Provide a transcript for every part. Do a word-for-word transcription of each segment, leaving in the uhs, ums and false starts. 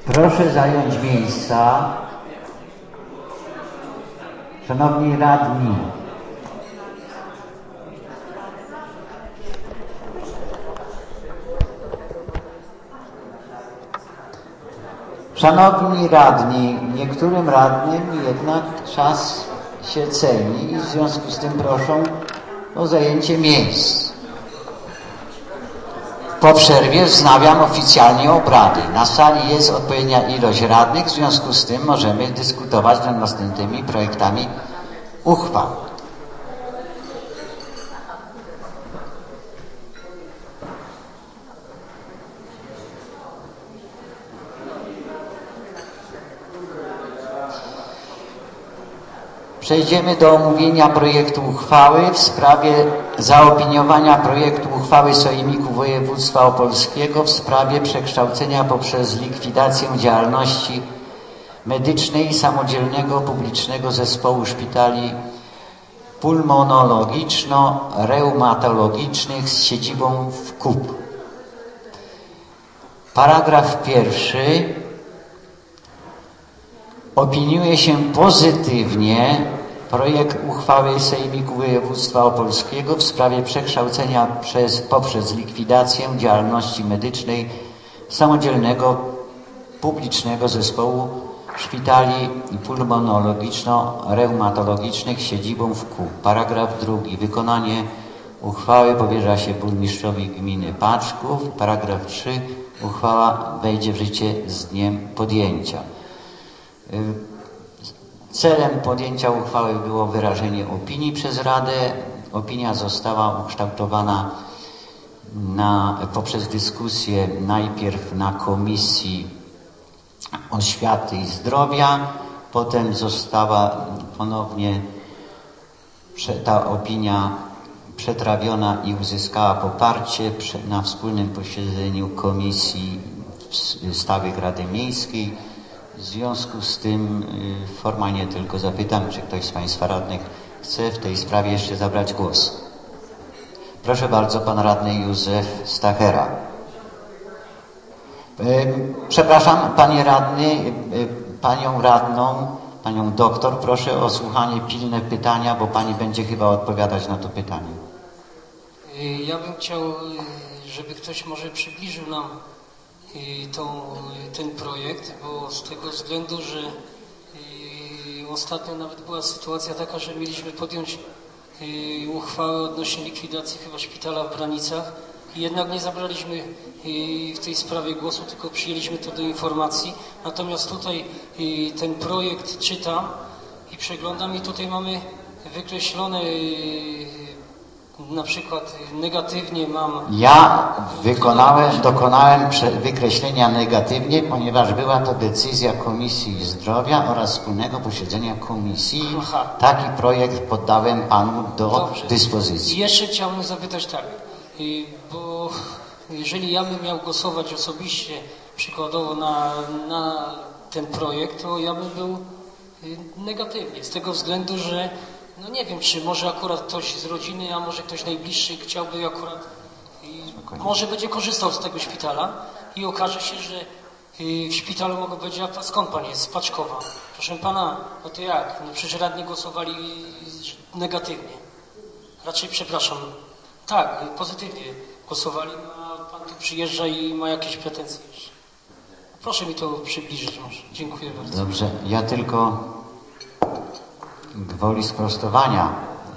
Proszę zająć miejsca. Szanowni radni, Szanowni radni, niektórym radnym jednak czas się ceni i w związku z tym proszą o zajęcie miejsc. Po przerwie wznawiam oficjalnie obrady. Na sali jest odpowiednia ilość radnych, w związku z tym możemy dyskutować nad następnymi projektami uchwał. Przejdziemy do omówienia projektu uchwały w sprawie zaopiniowania projektu uchwały Sejmiku Województwa Opolskiego w sprawie przekształcenia poprzez likwidację działalności medycznej i samodzielnego publicznego zespołu szpitali pulmonologiczno-reumatologicznych z siedzibą w K U P. Paragraf pierwszy. Opiniuje się pozytywnie projekt uchwały Sejmiku Województwa Opolskiego w sprawie przekształcenia przez, poprzez likwidację działalności medycznej samodzielnego publicznego zespołu szpitali pulmonologiczno-reumatologicznych z siedzibą w K U P. Paragraf drugi. Wykonanie uchwały powierza się burmistrzowi gminy Paczków. Paragraf trzy. Uchwała wejdzie w życie z dniem podjęcia. Celem podjęcia uchwały było wyrażenie opinii przez Radę. Opinia została ukształtowana na, poprzez dyskusję najpierw na Komisji Oświaty i Zdrowia, potem została ponownie ta opinia przetrawiona i uzyskała poparcie na wspólnym posiedzeniu Komisji Stałych Rady Miejskiej. W związku z tym formalnie tylko zapytam, czy ktoś z Państwa radnych chce w tej sprawie jeszcze zabrać głos. Proszę bardzo, pan radny Józef Stachera. Przepraszam, panie radny, panią radną, panią doktor, proszę o słuchanie pilne pytania, bo pani będzie chyba odpowiadać na to pytanie. Ja bym chciał, żeby ktoś może przybliżył nam Tą, ten projekt, bo z tego względu, że y, ostatnio nawet była sytuacja taka, że mieliśmy podjąć y, uchwałę odnośnie likwidacji chyba szpitala w Branicach i jednak nie zabraliśmy y, w tej sprawie głosu, tylko przyjęliśmy to do informacji. Natomiast tutaj y, ten projekt czytam i przeglądam i tutaj mamy wykreślone y, na przykład negatywnie mam... Ja wykonałem, dokonałem wykreślenia negatywnie, ponieważ była to decyzja Komisji Zdrowia oraz wspólnego posiedzenia komisji. Aha. Taki projekt poddałem panu do Dobrze. dyspozycji. I jeszcze chciałbym zapytać tak, bo jeżeli ja bym miał głosować osobiście przykładowo na, na ten projekt, to ja bym był negatywnie, z tego względu, że no nie wiem, czy może akurat ktoś z rodziny, a może ktoś najbliższy chciałby akurat, i może będzie korzystał z tego szpitala i okaże się, że w szpitalu mogą będzie, a skąd pan jest? Z Paczkowa. Proszę pana, no to jak? No przecież radni głosowali negatywnie. Raczej, przepraszam, tak, pozytywnie głosowali, a pan tu przyjeżdża i ma jakieś pretensje. Proszę mi to przybliżyć może. Dziękuję bardzo. Dobrze, ja tylko gwoli sprostowania,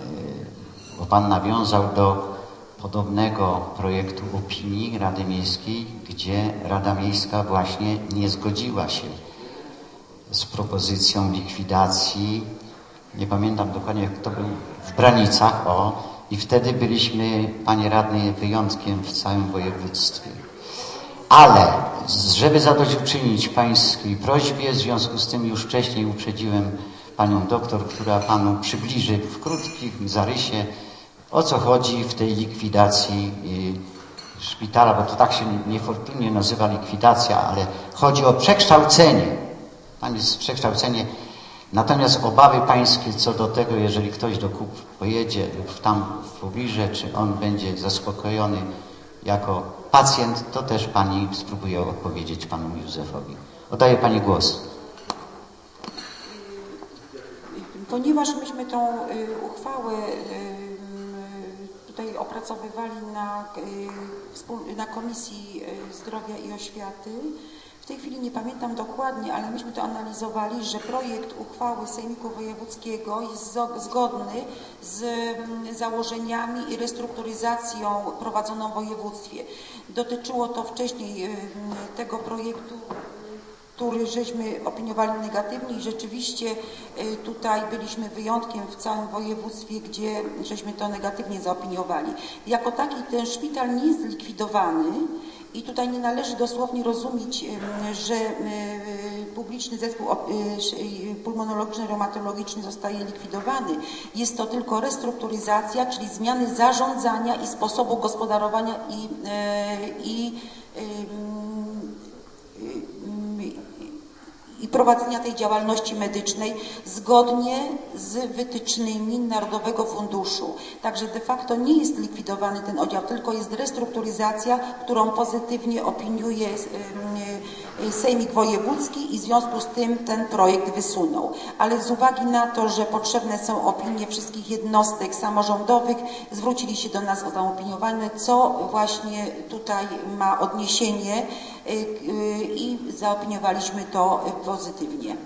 bo pan nawiązał do podobnego projektu opinii Rady Miejskiej, gdzie Rada Miejska właśnie nie zgodziła się z propozycją likwidacji, nie pamiętam dokładnie jak to był, w Branicach, o, i wtedy byliśmy, panie radny, wyjątkiem w całym województwie. Ale, żeby zadośćuczynić pańskiej prośbie, w związku z tym już wcześniej uprzedziłem panią doktor, która panu przybliży w krótkim zarysie, o co chodzi w tej likwidacji y, szpitala, bo to tak się niefortunnie nazywa likwidacja, ale chodzi o przekształcenie. Tam jest przekształcenie. Natomiast obawy pańskie co do tego, jeżeli ktoś do K U P pojedzie lub tam w pobliże, czy on będzie zaspokojony jako pacjent, to też pani spróbuje odpowiedzieć panu Józefowi. Oddaję Pani głos. Ponieważ myśmy tą uchwałę tutaj opracowywali na, na Komisji Zdrowia i Oświaty, w tej chwili nie pamiętam dokładnie, ale myśmy to analizowali, że projekt uchwały Sejmiku Wojewódzkiego jest zgodny z założeniami i restrukturyzacją prowadzoną w województwie. Dotyczyło to wcześniej tego projektu, który żeśmy opiniowali negatywnie i rzeczywiście tutaj byliśmy wyjątkiem w całym województwie, gdzie żeśmy to negatywnie zaopiniowali. Jako taki ten szpital nie jest zlikwidowany i tutaj nie należy dosłownie rozumieć, że publiczny zespół pulmonologiczny, reumatologiczny zostaje likwidowany. Jest to tylko restrukturyzacja, czyli zmiany zarządzania i sposobu gospodarowania i, i, i i prowadzenia tej działalności medycznej zgodnie z wytycznymi Narodowego Funduszu. Także de facto nie jest likwidowany ten oddział, tylko jest restrukturyzacja, którą pozytywnie opiniuje Sejmik Wojewódzki i w związku z tym ten projekt wysunął. Ale z uwagi na to, że potrzebne są opinie wszystkich jednostek samorządowych, zwrócili się do nas o zaopiniowanie, co właśnie tutaj ma odniesienie i zaopiniowaliśmy to pozytywnie.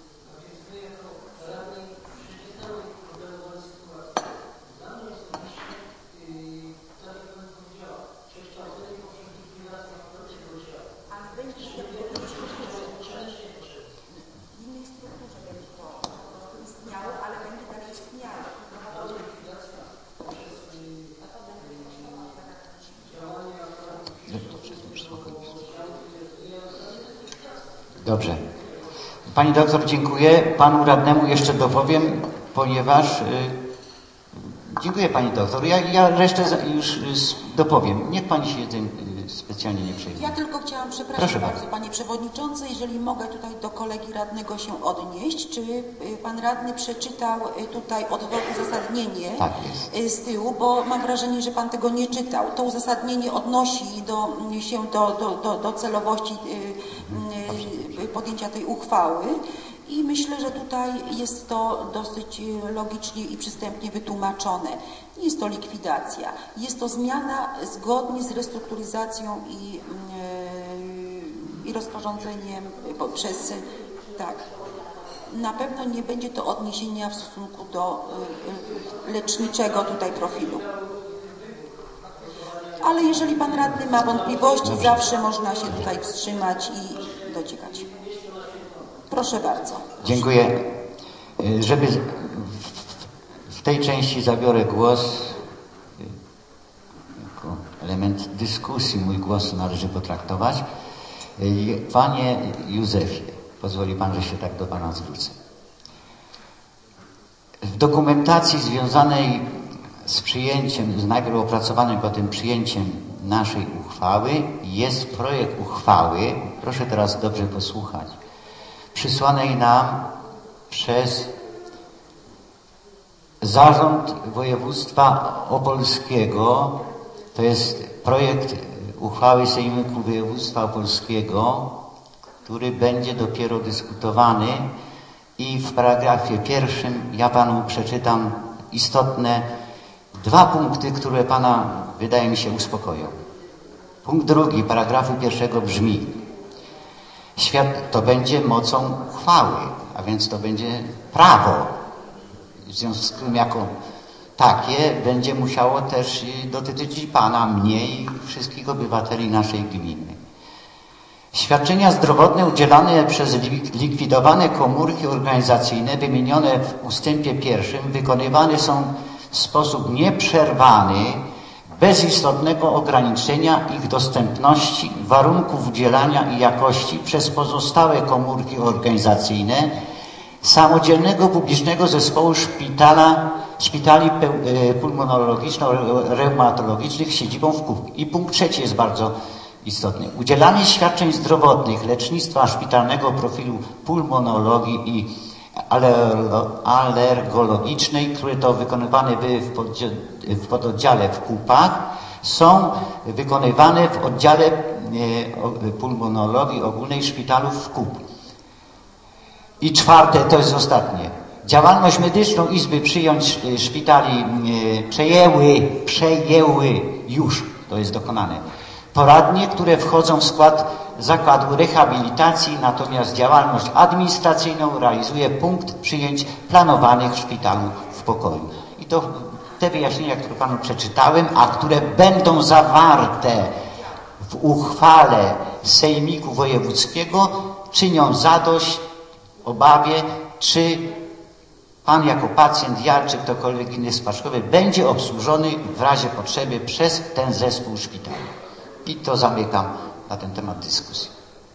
Dobrze. Pani doktor, dziękuję. Panu radnemu jeszcze dopowiem, ponieważ... Yy, dziękuję Pani doktor. Ja, ja resztę już yy, dopowiem. Niech Pani się tym yy, specjalnie nie przejmuje. Ja tylko chciałam, przepraszam bardzo, bardzo, Panie Przewodniczący, jeżeli mogę tutaj do kolegi radnego się odnieść. Czy yy, Pan radny przeczytał yy, tutaj uzasadnienie tak jest. z tyłu, bo mam wrażenie, że Pan tego nie czytał. To uzasadnienie odnosi do, się do, do, do, do celowości yy, yy, podjęcia tej uchwały i myślę, że tutaj jest to dosyć logicznie i przystępnie wytłumaczone. Nie jest to likwidacja, jest to zmiana zgodnie z restrukturyzacją i, yy, i rozporządzeniem przez, tak. Na pewno nie będzie to odniesienia w stosunku do yy, leczniczego tutaj profilu. Ale jeżeli Pan radny ma wątpliwości, Dobrze. zawsze można się tutaj wstrzymać i dociekać. Proszę bardzo. Dziękuję. Żeby w tej części zabiorę głos jako element dyskusji, mój głos należy potraktować. Panie Józefie, pozwoli Pan, że się tak do Pana zwrócę. W dokumentacji związanej z przyjęciem, z najpierw opracowanym, potem przyjęciem naszej uchwały jest projekt uchwały, proszę teraz dobrze posłuchać, przysłanej nam przez Zarząd Województwa Opolskiego. To jest projekt uchwały Sejmiku Województwa Opolskiego, który będzie dopiero dyskutowany i w paragrafie pierwszym ja Panu przeczytam istotne dwa punkty, które Pana, wydaje mi się, uspokoją. Punkt drugi paragrafu pierwszego brzmi: Świat to będzie mocą uchwały, a więc to będzie prawo. W związku z tym jako takie będzie musiało też dotyczyć i Pana, mnie i wszystkich obywateli naszej gminy. Świadczenia zdrowotne udzielane przez likwidowane komórki organizacyjne wymienione w ustępie pierwszym wykonywane są w sposób nieprzerwany, bez istotnego ograniczenia ich dostępności, warunków udzielania i jakości przez pozostałe komórki organizacyjne samodzielnego publicznego zespołu szpitala, szpitali pulmonologiczno-reumatologicznych z siedzibą w Kubku. I punkt trzeci jest bardzo istotny. Udzielanie świadczeń zdrowotnych, lecznictwa szpitalnego profilu pulmonologii i alergologicznej, które to wykonywane były w, w pododdziale w Kupach, są wykonywane w oddziale pulmonologii ogólnej szpitalu w Kub. I czwarte, to jest ostatnie. Działalność medyczną Izby Przyjąć Szpitali przejęły, przejęły już, to jest dokonane, poradnie, które wchodzą w skład zakładu rehabilitacji, natomiast działalność administracyjną realizuje punkt przyjęć planowanych w szpitalu w pokoju. I to te wyjaśnienia, które panu przeczytałem, a które będą zawarte w uchwale Sejmiku Wojewódzkiego, czynią zadość obawie, czy pan jako pacjent, ja czy ktokolwiek inny spaczkowy będzie obsłużony w razie potrzeby przez ten zespół szpitali. I to zamykam na ten temat dyskusji.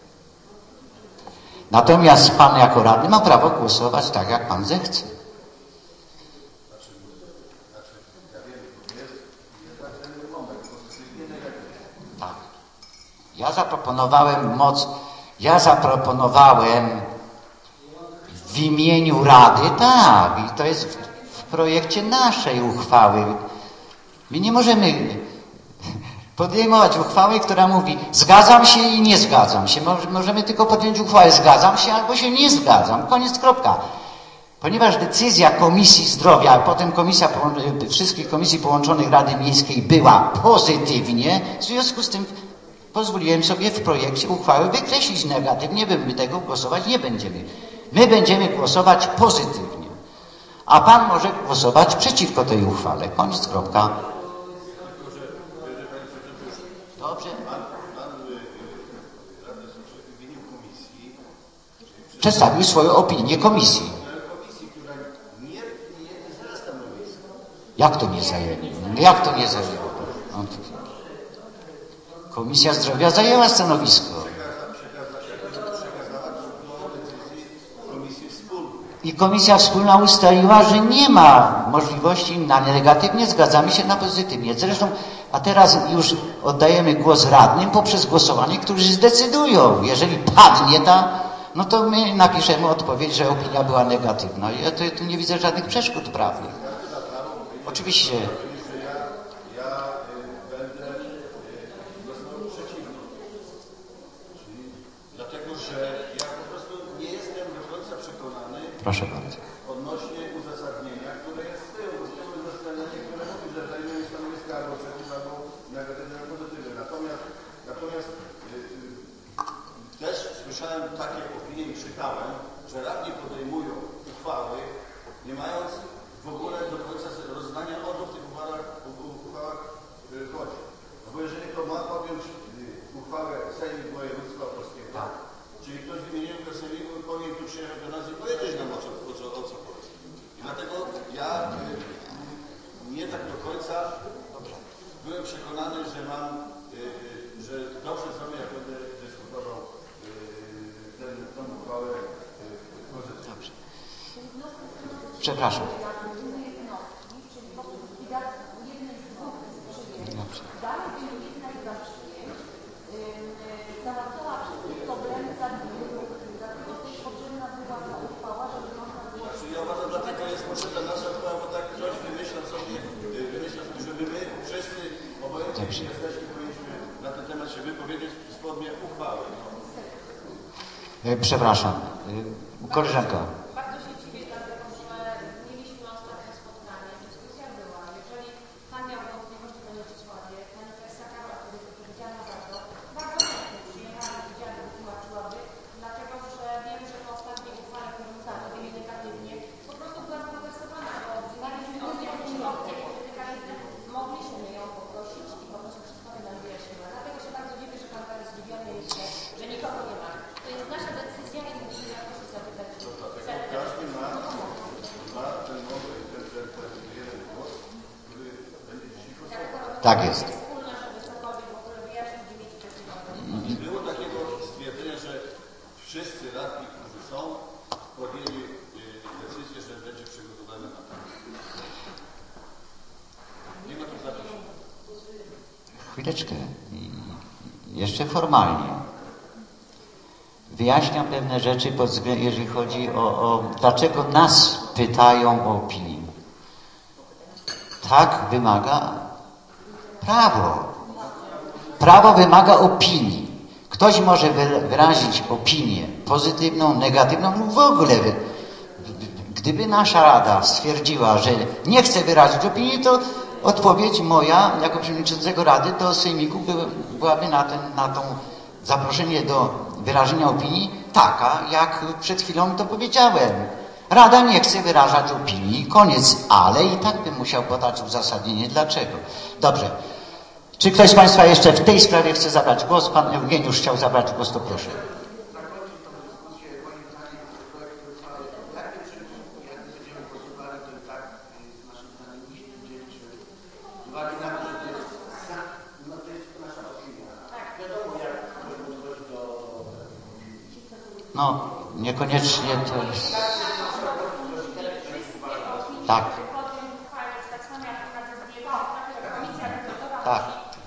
Natomiast pan jako radny ma prawo głosować tak, jak pan zechce. Tak. Ja zaproponowałem moc, ja zaproponowałem w imieniu Rady, tak, i to jest w, w projekcie naszej uchwały. My nie możemy podejmować uchwały, która mówi zgadzam się i nie zgadzam się. Możemy tylko podjąć uchwałę zgadzam się albo się nie zgadzam. Koniec, kropka. Ponieważ decyzja Komisji Zdrowia, a potem komisja, wszystkich komisji połączonych Rady Miejskiej była pozytywnie, w związku z tym pozwoliłem sobie w projekcie uchwały wykreślić negatywnie, my tego głosować nie będziemy. My będziemy głosować pozytywnie. A pan może głosować przeciwko tej uchwale. Koniec, kropka. Dobrze. Przedstawił swoją opinię komisji. Jak to nie zajęli? Jak to nie zajęli? Komisja Zdrowia zajęła stanowisko. I Komisja Wspólna ustaliła, że nie ma możliwości na negatywnie, zgadzamy się na pozytywnie. Zresztą, a teraz już oddajemy głos radnym poprzez głosowanie, którzy zdecydują. Jeżeli padnie ta, no to my napiszemy odpowiedź, że opinia była negatywna. Ja tu, tu nie widzę żadnych przeszkód prawnych. Oczywiście. Proszę bardzo. Odnośnie uzasadnienia, które jest z tyłu, z tyłu uzasadnienie, które mówi, że zajmuje stanowiska albo przeciw, albo negatywne, albo pozytywne. Natomiast, natomiast yy, też słyszałem takie opinie i czytałem, że radni podejmują uchwały, nie mając w ogóle do końca rozdania, o co w tych uchwałach, uchwałach yy, chodzi. No bo jeżeli to ma podjąć yy, uchwałę Sejmu Województwa Opolskiego, tak. Czyli ktoś w imieniu Sejmu powinien tu przyjechać do nas i powiedzieć nam o co, o co, o co chodzi. I dlatego ja y, nie tak do końca byłem przekonany, że mam, y, że dobrze zrobię, jak będę dyskutował y, ten, tą uchwałę y, pozytywnie. Przepraszam. Dobrze. Jesteśmy, powinniśmy na ten temat się wypowiedzieć w formie uchwały. No. Przepraszam. Koleżanka. Bardzo się dziwię, dlatego że mieliśmy ostatnie spotkanie, dyskusja była. Jeżeli pan miał wątpliwości do Mieczysławie, pani Sakara, która jest odpowiedzialna za to, bardzo chętnie przyjechali, widziali, wytłumaczyłaby, dlatego że wiem, że po ostatniej uchwale, którą zabrali negatywnie, po prostu była skonwersowana, bo znaliśmy o nie mogliśmy ją poprosić i po prostu wszystko nam wyjaśniła. Dlatego się bardzo dziwię, że pan jest zdziwiony jest, że nikogo nie ma. To jest nasza decyzja i musimy jakoś zapytać. Każdy ma, ma ten nowy, ten, ten, ten jeden głos, który będzie dzisiaj głosował. Tak jest. Nie było takiego stwierdzenia, że wszyscy radni, którzy są, podjęli decyzję, że będzie przygotowane na to. Nie ma tu zapisu. Chwileczkę. Jeszcze formalnie. Wyjaśniam pewne rzeczy, jeżeli chodzi o, o dlaczego nas pytają o opinię. Tak wymaga Prawo. Prawo wymaga opinii. Ktoś może wyrazić opinię pozytywną, negatywną lub w ogóle. Gdyby nasza Rada stwierdziła, że nie chce wyrazić opinii, to odpowiedź moja jako przewodniczącego Rady do Sejmiku byłaby na, ten, na to zaproszenie do wyrażenia opinii taka, jak przed chwilą to powiedziałem. Rada nie chce wyrażać opinii, koniec, ale i tak bym musiał podać uzasadnienie dlaczego. Dobrze. Czy ktoś z Państwa jeszcze w tej sprawie chce zabrać głos? Pan Eugeniusz chciał zabrać głos, to proszę. No, niekoniecznie to jest... Tak. Tak.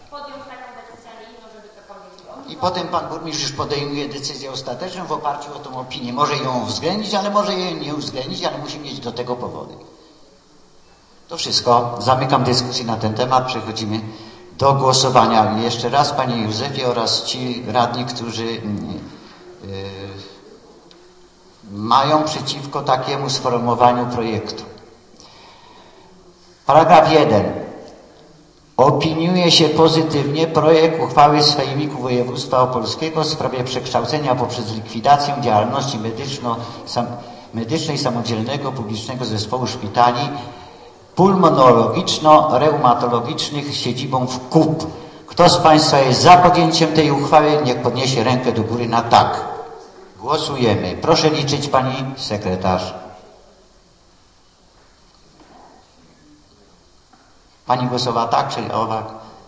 I potem pan burmistrz już podejmuje decyzję ostateczną w oparciu o tą opinię. Może ją uwzględnić, ale może jej nie uwzględnić, ale musi mieć do tego powody. To wszystko. Zamykam dyskusję na ten temat. Przechodzimy do głosowania. I jeszcze raz, panie Józefie oraz ci radni, którzy yy, mają przeciwko takiemu sformułowaniu projektu. Paragraf jeden. Opiniuje się pozytywnie projekt uchwały Sejmiku Województwa Opolskiego w sprawie przekształcenia poprzez likwidację działalności medyczno, sam, medycznej samodzielnego publicznego zespołu szpitali pulmonologiczno-reumatologicznych z siedzibą w K U P. Kto z Państwa jest za podjęciem tej uchwały, niech podniesie rękę do góry na tak. Głosujemy. Proszę liczyć, pani sekretarz. Pani głosowała tak, czyli owak?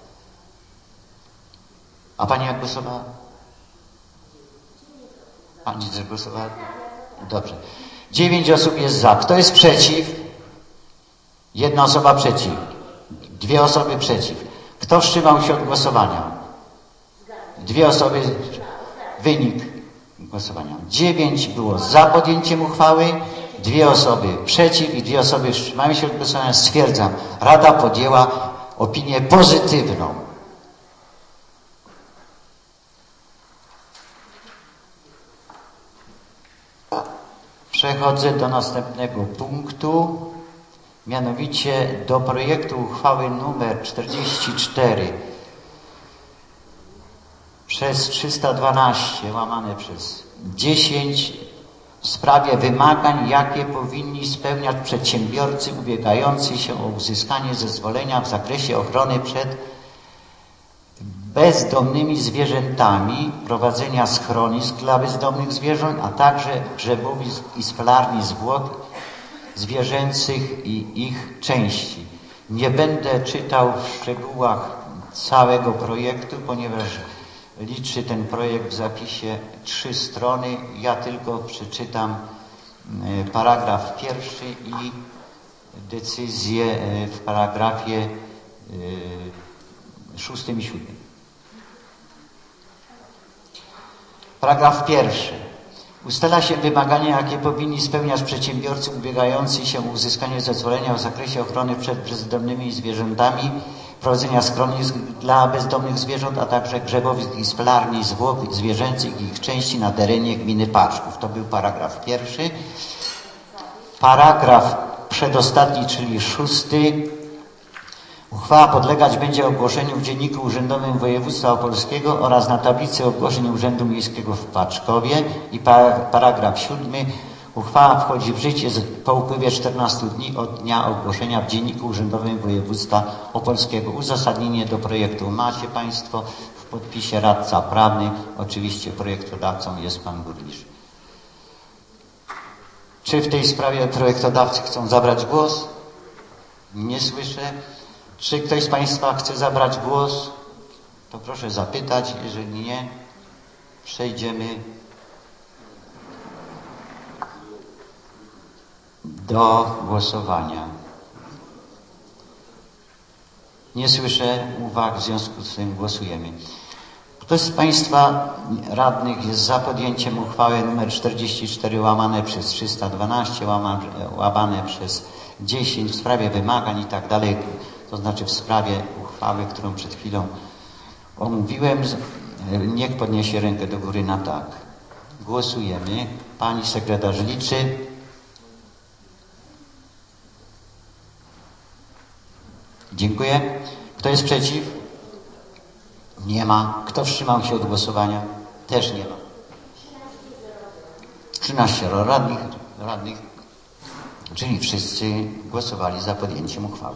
A pani jak głosowała? Pani też głosowała? Dobrze. Dziewięć osób jest za. Kto jest przeciw? Jedna osoba przeciw. Dwie osoby przeciw. Kto wstrzymał się od głosowania? Dwie osoby. Wynik głosowania. Dziewięć było za podjęciem uchwały. Dwie osoby przeciw i dwie osoby wstrzymały się od głosowania. Stwierdzam, Rada podjęła opinię pozytywną. Przechodzę do następnego punktu, mianowicie do projektu uchwały numer czterdzieści cztery przez trzysta dwanaście łamane przez dziesięć w sprawie wymagań, jakie powinni spełniać przedsiębiorcy ubiegający się o uzyskanie zezwolenia w zakresie ochrony przed bezdomnymi zwierzętami, prowadzenia schronisk dla bezdomnych zwierząt, a także grzebowisk i spalarni zwłok zwierzęcych i ich części. Nie będę czytał w szczegółach całego projektu, ponieważ liczy ten projekt w zapisie trzy strony. Ja tylko przeczytam paragraf pierwszy i decyzję w paragrafie szóstym i siódmym. Paragraf pierwszy. Ustala się wymagania, jakie powinni spełniać przedsiębiorcy ubiegający się o uzyskanie zezwolenia w zakresie ochrony przed bezdomnymi zwierzętami, prowadzenia schronisk dla bezdomnych zwierząt, a także grzebowisk i spalarni zwłok zwierzęcych i ich części na terenie gminy Paszków. To był paragraf pierwszy. Paragraf przedostatni, czyli szósty. Uchwała podlegać będzie ogłoszeniu w Dzienniku Urzędowym Województwa Opolskiego oraz na tablicy ogłoszeń Urzędu Miejskiego w Paczkowie. I paragraf siódmy. Uchwała wchodzi w życie po upływie czternastu dni od dnia ogłoszenia w Dzienniku Urzędowym Województwa Opolskiego. Uzasadnienie do projektu macie Państwo w podpisie radca prawny. Oczywiście projektodawcą jest Pan Burmistrz. Czy w tej sprawie projektodawcy chcą zabrać głos? Nie słyszę. Czy ktoś z Państwa chce zabrać głos? To proszę zapytać. Jeżeli nie, przejdziemy do głosowania. Nie słyszę uwag, w związku z tym głosujemy. Kto z Państwa radnych jest za podjęciem uchwały nr czterdzieści cztery łamane przez trzysta dwanaście łamane przez dziesięć w sprawie wymagań i tak dalej, to znaczy w sprawie uchwały, którą przed chwilą omówiłem, niech podniesie rękę do góry na tak. Głosujemy. Pani sekretarz liczy. Dziękuję. Kto jest przeciw? Nie ma. Kto wstrzymał się od głosowania? Też nie ma. trzynaście radnych, radnych, czyli wszyscy głosowali za podjęciem uchwały.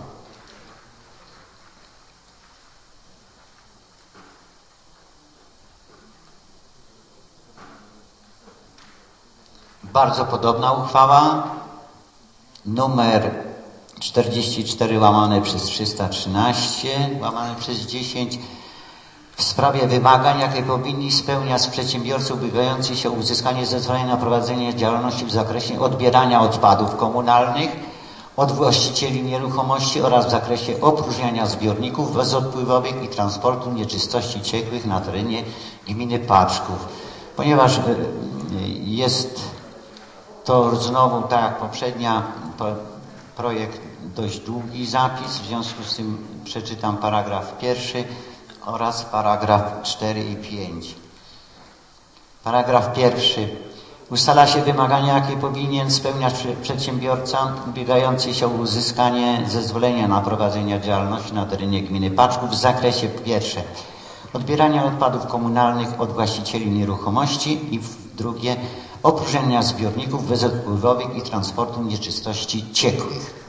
Bardzo podobna uchwała, numer czterdzieści cztery łamane przez trzysta trzynaście łamane przez dziesięć, w sprawie wymagań, jakie powinni spełniać przedsiębiorcy ubiegający się o uzyskanie zezwolenia na prowadzenie działalności w zakresie odbierania odpadów komunalnych od właścicieli nieruchomości oraz w zakresie opróżniania zbiorników bezodpływowych i transportu nieczystości ciekłych na terenie gminy Paczków. Ponieważ jest to znowu, tak jak poprzednia, projekt dość długi zapis, w związku z tym przeczytam paragraf pierwszy oraz paragraf cztery i pięć. Paragraf pierwszy. Ustala się wymagania, jakie powinien spełniać przedsiębiorca ubiegający się o uzyskanie zezwolenia na prowadzenie działalności na terenie gminy Paczków w zakresie pierwsze odbierania odpadów komunalnych od właścicieli nieruchomości i drugie opróżniania zbiorników bezodpływowych i transportu nieczystości ciekłych.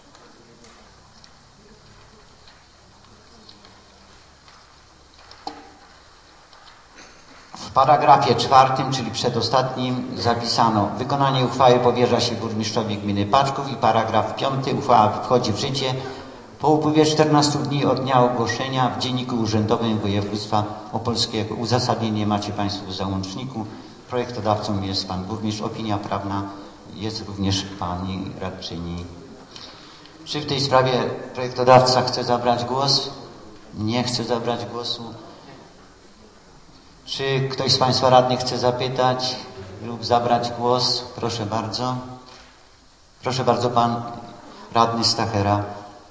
W paragrafie czwartym, czyli przedostatnim, zapisano: wykonanie uchwały powierza się burmistrzowi gminy Paczków. I paragraf piąty. Uchwała wchodzi w życie po upływie czternastu dni od dnia ogłoszenia w Dzienniku Urzędowym Województwa Opolskiego. Uzasadnienie macie Państwo w załączniku. Projektodawcą jest Pan Burmistrz. Opinia prawna jest również Pani Radczyni. Czy w tej sprawie projektodawca chce zabrać głos? Nie chce zabrać głosu. Czy ktoś z Państwa radnych chce zapytać lub zabrać głos? Proszę bardzo. Proszę bardzo, Pan Radny Stachera.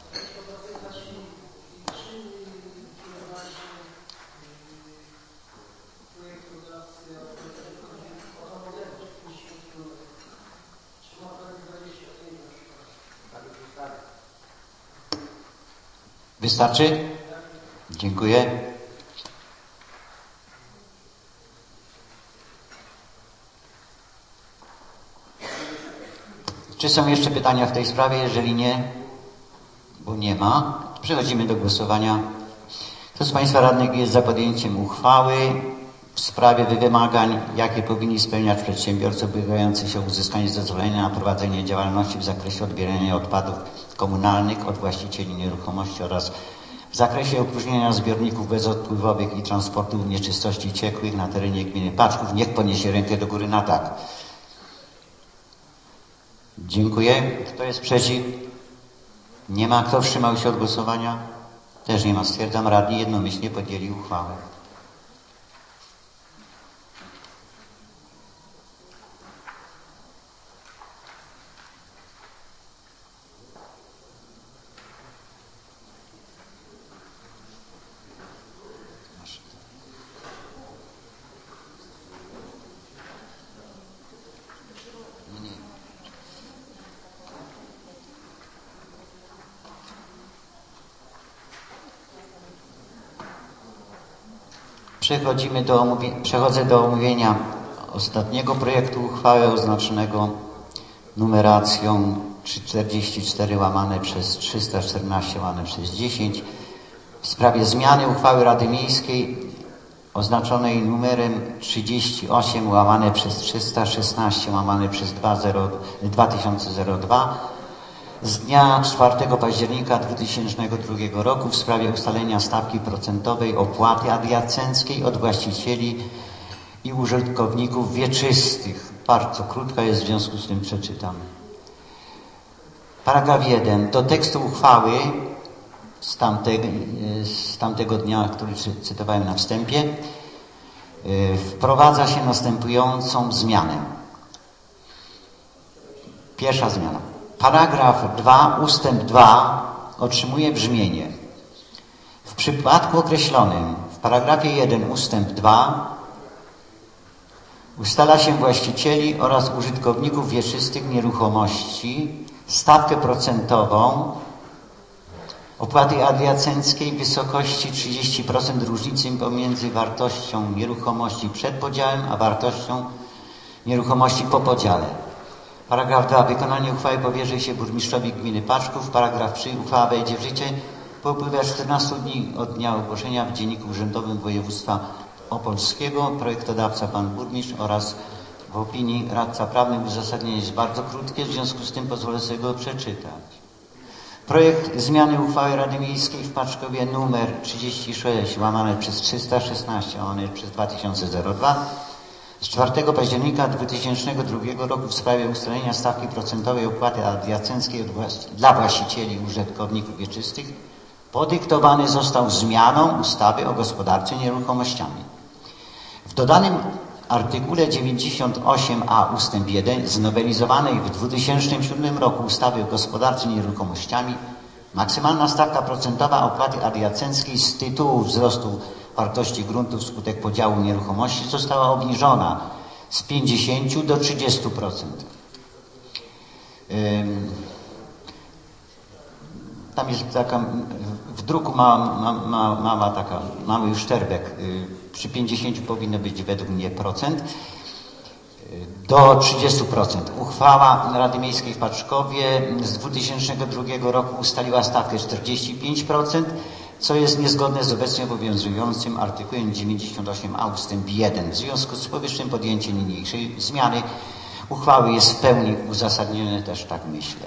Wystarczy? Dziękuję. Czy są jeszcze pytania w tej sprawie? Jeżeli nie, bo nie ma, przechodzimy do głosowania. Kto z Państwa radnych jest za podjęciem uchwały w sprawie wymagań, jakie powinni spełniać przedsiębiorcy ubiegający się o uzyskanie zezwolenia na prowadzenie działalności w zakresie odbierania odpadów komunalnych od właścicieli nieruchomości oraz w zakresie opróżnienia zbiorników bezodpływowych i transportu nieczystości ciekłych na terenie gminy Paczków, niech podniesie rękę do góry na tak. Dziękuję. Kto jest przeciw? Nie ma. Kto wstrzymał się od głosowania? Też nie ma. Stwierdzam, radni jednomyślnie podjęli uchwałę. Przechodzimy do omówienia, przechodzę do omówienia ostatniego projektu uchwały oznaczonego numeracją czterdzieści cztery łamane przez trzysta czternaście łamane przez dziesięć w sprawie zmiany uchwały Rady Miejskiej oznaczonej numerem trzydzieści osiem łamane przez trzysta szesnaście łamane przez dwa tysiące dwa z dnia czwartego października dwutysięcznego drugiego roku w sprawie ustalenia stawki procentowej opłaty adiacenckiej od właścicieli i użytkowników wieczystych. Bardzo krótka jest, w związku z tym przeczytam. Paragraf jeden. Do tekstu uchwały z tamtego, z tamtego dnia, który cytowałem na wstępie, wprowadza się następującą zmianę. Pierwsza zmiana. Paragraf dwa, ustęp dwa otrzymuje brzmienie: przypadku określonym w paragrafie jeden ustęp dwa ustala się właścicieli oraz użytkowników wieczystych nieruchomości stawkę procentową opłaty adiacenckiej w wysokości trzydzieści procent różnicy pomiędzy wartością nieruchomości przed podziałem a wartością nieruchomości po podziale. Paragraf dwa. Wykonanie uchwały powierzy się burmistrzowi gminy Paczków. Paragraf trzy. Uchwała wejdzie w życie po upływie czternastu dni od dnia ogłoszenia w Dzienniku Urzędowym Województwa Opolskiego. Projektodawca pan burmistrz oraz w opinii radca prawny uzasadnienie jest bardzo krótkie, w związku z tym pozwolę sobie go przeczytać. Projekt zmiany uchwały Rady Miejskiej w Paczkowie numer trzydzieści sześć łamane przez trzysta szesnaście łamane przez dwa tysiące dwa z czwartego października dwa tysiące drugiego roku w sprawie ustalenia stawki procentowej opłaty adiacenckiej dla właścicieli i użytkowników wieczystych podyktowany został zmianą ustawy o gospodarce nieruchomościami. W dodanym artykule dziewięćdziesiąt osiem a ustęp jeden znowelizowanej w dwa tysiące siódmym roku ustawy o gospodarce nieruchomościami maksymalna stawka procentowa opłaty adiacenckiej z tytułu wzrostu wartości gruntów wskutek podziału nieruchomości została obniżona z pięćdziesięciu do trzydziestu procent. Tam jest taka, w druku ma, ma, ma, mała taka, mały szterbek. Przy pięćdziesięciu powinno być według mnie procent. Do trzydziestu procent. Uchwała Rady Miejskiej w Paczkowie z dwa tysiące drugiego roku ustaliła stawkę czterdzieści pięć procent, co jest niezgodne z obecnie obowiązującym artykułem dziewięćdziesiąt osiem a ustęp jeden. W związku z powyższym podjęcie niniejszej zmiany uchwały jest w pełni uzasadnione, też tak myślę.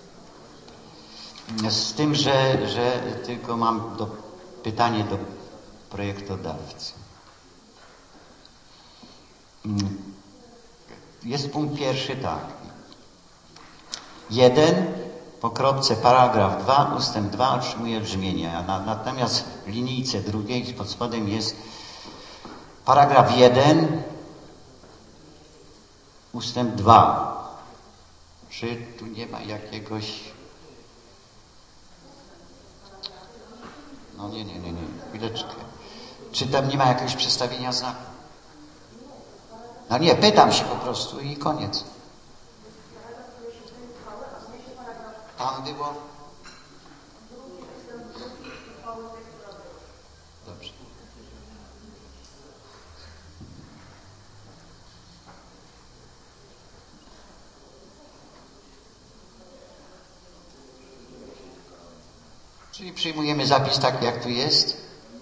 Z tym, że, że tylko mam do, pytanie do projektodawcy. Jest punkt pierwszy tak. Jeden po kropce paragraf dwa ustęp dwa otrzymuje brzmienie, a na, natomiast w linijce drugiej pod spodem jest paragraf jeden ustęp dwa. Czy tu nie ma jakiegoś... No nie, nie, nie, nie. Chwileczkę. Czy tam nie ma jakiegoś przestawienia znaku? No nie, pytam się po prostu i koniec. Tam było? Dobrze. Czyli przyjmujemy zapis taki, jak tu jest?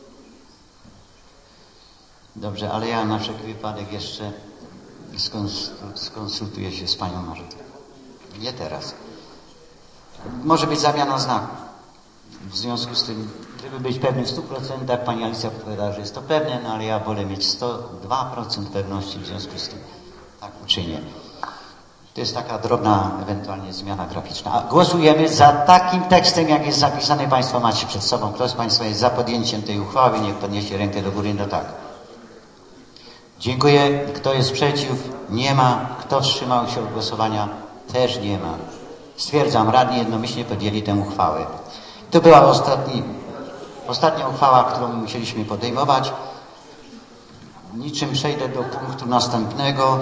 Dobrze, ale ja na wszelki wypadek jeszcze skonsultuję się z panią Martą. Nie teraz. Może być zamiana znaków. W związku z tym, żeby być pewny w stu procentach, pani Alicja powiedziała, że jest to pewne, no ale ja wolę mieć sto dwa procent pewności, w związku z tym tak uczynię. To jest taka drobna, ewentualnie zmiana graficzna. A głosujemy za takim tekstem, jak jest zapisany. Państwo macie przed sobą. Kto z Państwa jest za podjęciem tej uchwały, niech podniesie rękę do góry. No tak. Dziękuję. Kto jest przeciw? Nie ma. Kto wstrzymał się od głosowania? Też nie ma. Stwierdzam, radni jednomyślnie podjęli tę uchwałę. To była ostatni, ostatnia uchwała, którą musieliśmy podejmować. Niczym przejdę do punktu następnego.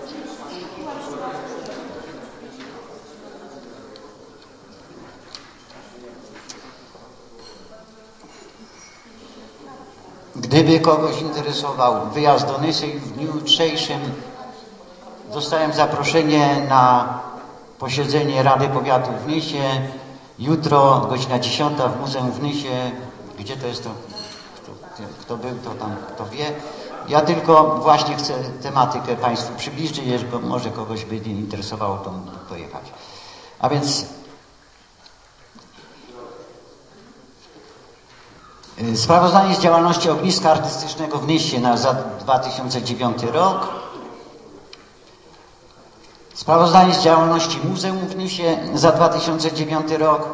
Gdyby kogoś interesował wyjazd do Nysy, w dniu jutrzejszym dostałem zaproszenie na posiedzenie Rady Powiatu w Nysie. Jutro, godzina dziesiąta w Muzeum w Nysie. Gdzie to jest to? Kto, kto był, to tam kto wie. Ja tylko właśnie chcę tematykę Państwu przybliżyć, bo może kogoś by interesowało, to mógł pojechać. A więc sprawozdanie z działalności ogniska artystycznego w Nysie na, za dwa tysiące dziewiąty rok. Sprawozdanie z działalności Muzeum w Nysie za dwa tysiące dziewiąty rok.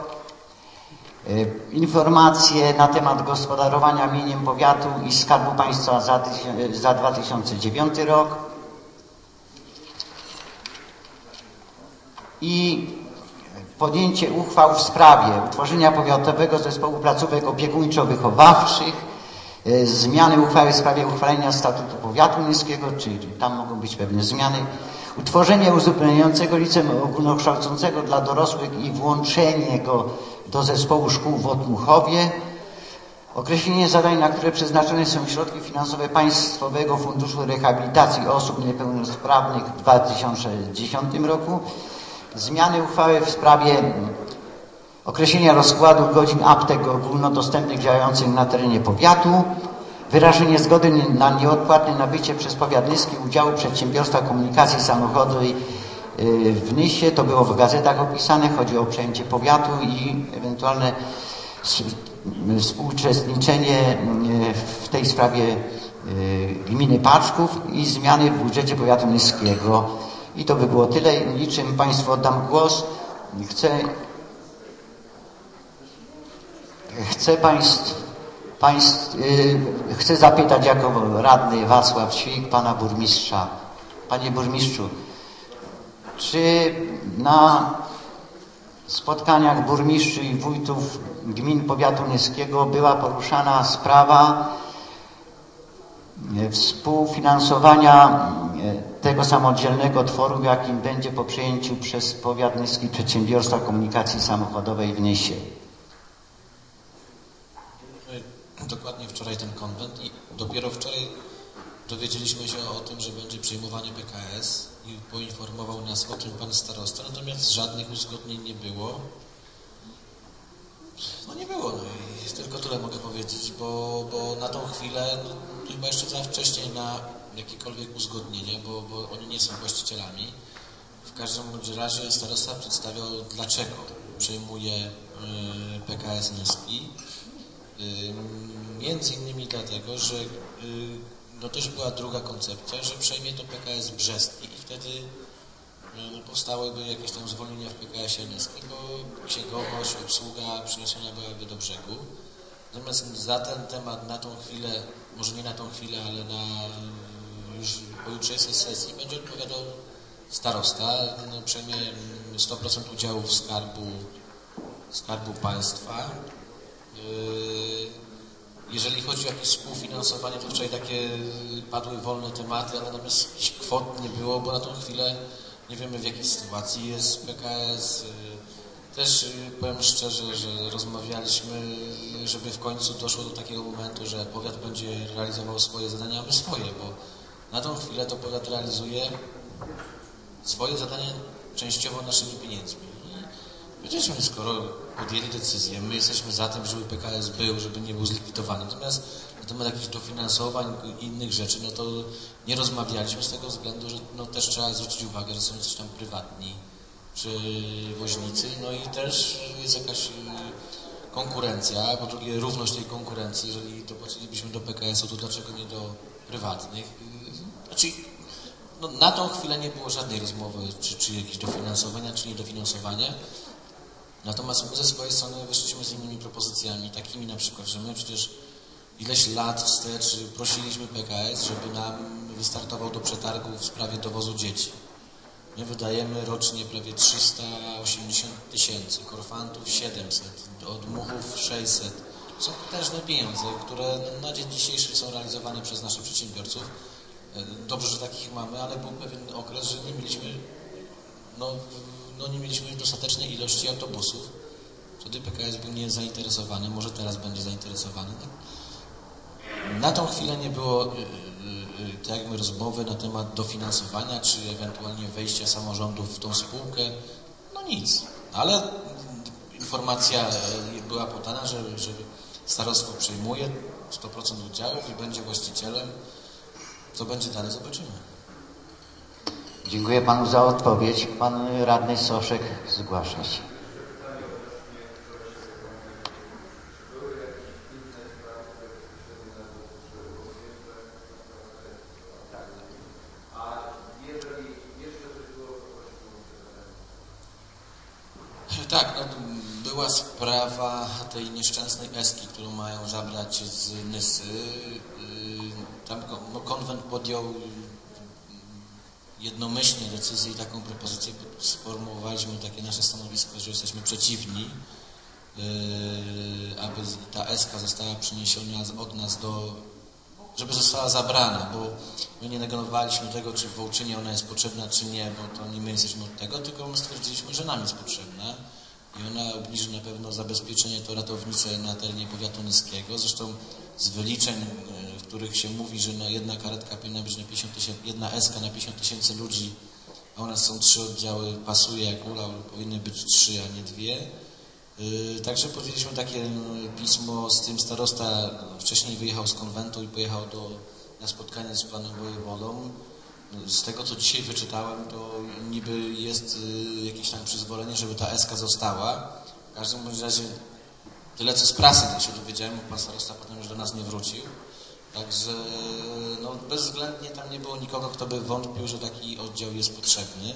Informacje na temat gospodarowania mieniem powiatu i Skarbu Państwa za, za dwa tysiące dziewiąty rok. I podjęcie uchwał w sprawie utworzenia Powiatowego Zespołu Placówek Opiekuńczo-Wychowawczych, zmiany uchwały w sprawie uchwalenia statutu powiatu niskiego, czyli tam mogą być pewne zmiany, utworzenie uzupełniającego liceum ogólnokształcącego dla dorosłych i włączenie go do zespołu szkół w Otmuchowie, określenie zadań, na które przeznaczone są środki finansowe Państwowego Funduszu Rehabilitacji Osób Niepełnosprawnych w dwa tysiące dziesiątym roku, zmiany uchwały w sprawie określenia rozkładu godzin aptek ogólnodostępnych działających na terenie powiatu, wyrażenie zgody na nieodpłatne nabycie przez powiat nyski udziału Przedsiębiorstwa Komunikacji Samochodowej w Nysie, to było w gazetach opisane, chodzi o przejęcie powiatu i ewentualne współuczestniczenie w tej sprawie gminy Paczków i zmiany w budżecie powiatu nyskiego. I to by było tyle. Niczym Państwu oddam głos. Chcę, chcę Państw, państw, yy, chcę zapytać jako radny Wacław Ćwik, pana burmistrza. Panie burmistrzu, czy na spotkaniach burmistrzów i wójtów gmin powiatu nyskiego była poruszana sprawa współfinansowania tego samodzielnego tworu, jakim będzie po przejęciu przez powiat nyski Przedsiębiorstwa Komunikacji Samochodowej w Nysie? Dokładnie wczoraj ten konwent i dopiero wczoraj dowiedzieliśmy się o tym, że będzie przejmowanie P K S i poinformował nas o tym pan starosta, natomiast żadnych uzgodnień nie było. No nie było, no i tylko tyle mogę powiedzieć, bo, bo na tą chwilę no, chyba jeszcze za wcześnie na jakiekolwiek uzgodnienie, bo, bo oni nie są właścicielami. W każdym razie starosta przedstawiał, dlaczego przejmuje y, P K S Nyski. Y, między innymi dlatego, że y, no też była druga koncepcja, że przejmie to P K S Brzestki i wtedy y, powstałyby jakieś tam zwolnienia w P K S-ie Nyski, bo księgowość, obsługa przeniesiona byłaby do brzegu. Natomiast za ten temat na tą chwilę, może nie na tą chwilę, ale na już po jutrzejszej sesji będzie odpowiadał starosta. No, przejmie sto procent udziałów skarbu, skarbu państwa. Jeżeli chodzi o jakieś współfinansowanie, to wczoraj takie padły wolne tematy, ale natomiast jakichś kwot nie było, bo na tą chwilę nie wiemy, w jakiej sytuacji jest P K S. Też powiem szczerze, że rozmawialiśmy, żeby w końcu doszło do takiego momentu, że powiat będzie realizował swoje zadania, a my swoje, bo na tą chwilę to powiat realizuje swoje zadania częściowo naszymi pieniędzmi. I wiedzieliśmy, skoro podjęli decyzję, my jesteśmy za tym, żeby P K S był, żeby nie był zlikwidowany. Natomiast na temat jakichś dofinansowań i innych rzeczy, no to nie rozmawialiśmy z tego względu, że no też trzeba zwrócić uwagę, że są coś tam prywatni przewoźnicy, no i też jest jakaś konkurencja, po drugie równość tej konkurencji, jeżeli dopłacilibyśmy do P K S-u, to dlaczego nie do prywatnych? Znaczy, no, na tą chwilę nie było żadnej rozmowy, czy, czy jakieś dofinansowania, czy niedofinansowanie. Natomiast my ze swojej strony wyszliśmy z innymi propozycjami, takimi na przykład, że my przecież ileś lat wstecz prosiliśmy P K S, żeby nam wystartował do przetargu w sprawie dowozu dzieci. My wydajemy rocznie prawie trzysta osiemdziesiąt tysięcy, korfantów siedemset, odmuchów sześćset. Są potężne pieniądze, które na dzień dzisiejszy są realizowane przez naszych przedsiębiorców. Dobrze, że takich mamy, ale był pewien okres, że nie mieliśmy, no, no nie mieliśmy dostatecznej ilości autobusów. Wtedy P K S był niezainteresowany, może teraz będzie zainteresowany. Na tą chwilę nie było tak jakby rozmowy na temat dofinansowania, czy ewentualnie wejścia samorządów w tą spółkę. No nic. Ale informacja była podana, że, że starostwo przejmuje sto procent udziałów i będzie właścicielem. Co będzie dalej, zobaczymy. Dziękuję panu za odpowiedź. Pan radny Soszek zgłasza się. Tak, no, była sprawa tej nieszczęsnej Eski, którą mają zabrać z Nysy. Tam no, konwent podjął jednomyślnie decyzję i taką propozycję sformułowaliśmy takie nasze stanowisko, że jesteśmy przeciwni, yy, aby ta eska została przeniesiona od nas do, żeby została zabrana, bo my nie negowaliśmy tego, czy w Wołczynie ona jest potrzebna, czy nie, bo to nie my jesteśmy od tego, tylko my stwierdziliśmy, że nam jest potrzebna i ona obniży na pewno zabezpieczenie to ratownicze na terenie powiatu nyskiego. Zresztą z wyliczeń, w których się mówi, że no jedna karetka powinna być na pięćdziesiąt tysięcy, jedna eska na pięćdziesiąt tysięcy ludzi, a u nas są trzy oddziały, pasuje jak ula, powinny być trzy, a nie dwie. Yy, także powiedzieliśmy takie pismo, z tym starosta wcześniej wyjechał z konwentu i pojechał do, na spotkanie z panem wojewodą. Z tego, co dzisiaj wyczytałem, to niby jest yy, jakieś tam przyzwolenie, żeby ta eska została. W każdym razie tyle, co z prasy to się dowiedziałem, bo pan starosta potem już do nas nie wrócił. Także no, bezwzględnie tam nie było nikogo, kto by wątpił, że taki oddział jest potrzebny.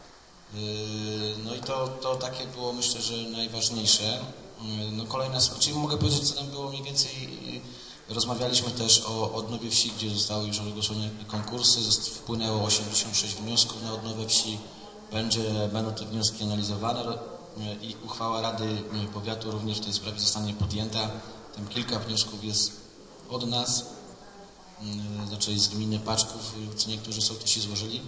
No i to, to takie było, myślę, że najważniejsze. No kolejna, czyli mogę powiedzieć, co tam było mniej więcej. Rozmawialiśmy też o odnowie wsi, gdzie zostały już ogłoszone konkursy. Wpłynęło osiemdziesiąt sześć wniosków na odnowę wsi. Będzie, będą te wnioski analizowane i uchwała Rady Powiatu również w tej sprawie zostanie podjęta. Tam kilka wniosków jest od nas, znaczy z gminy Paczków, co niektórzy sołtysi złożyli.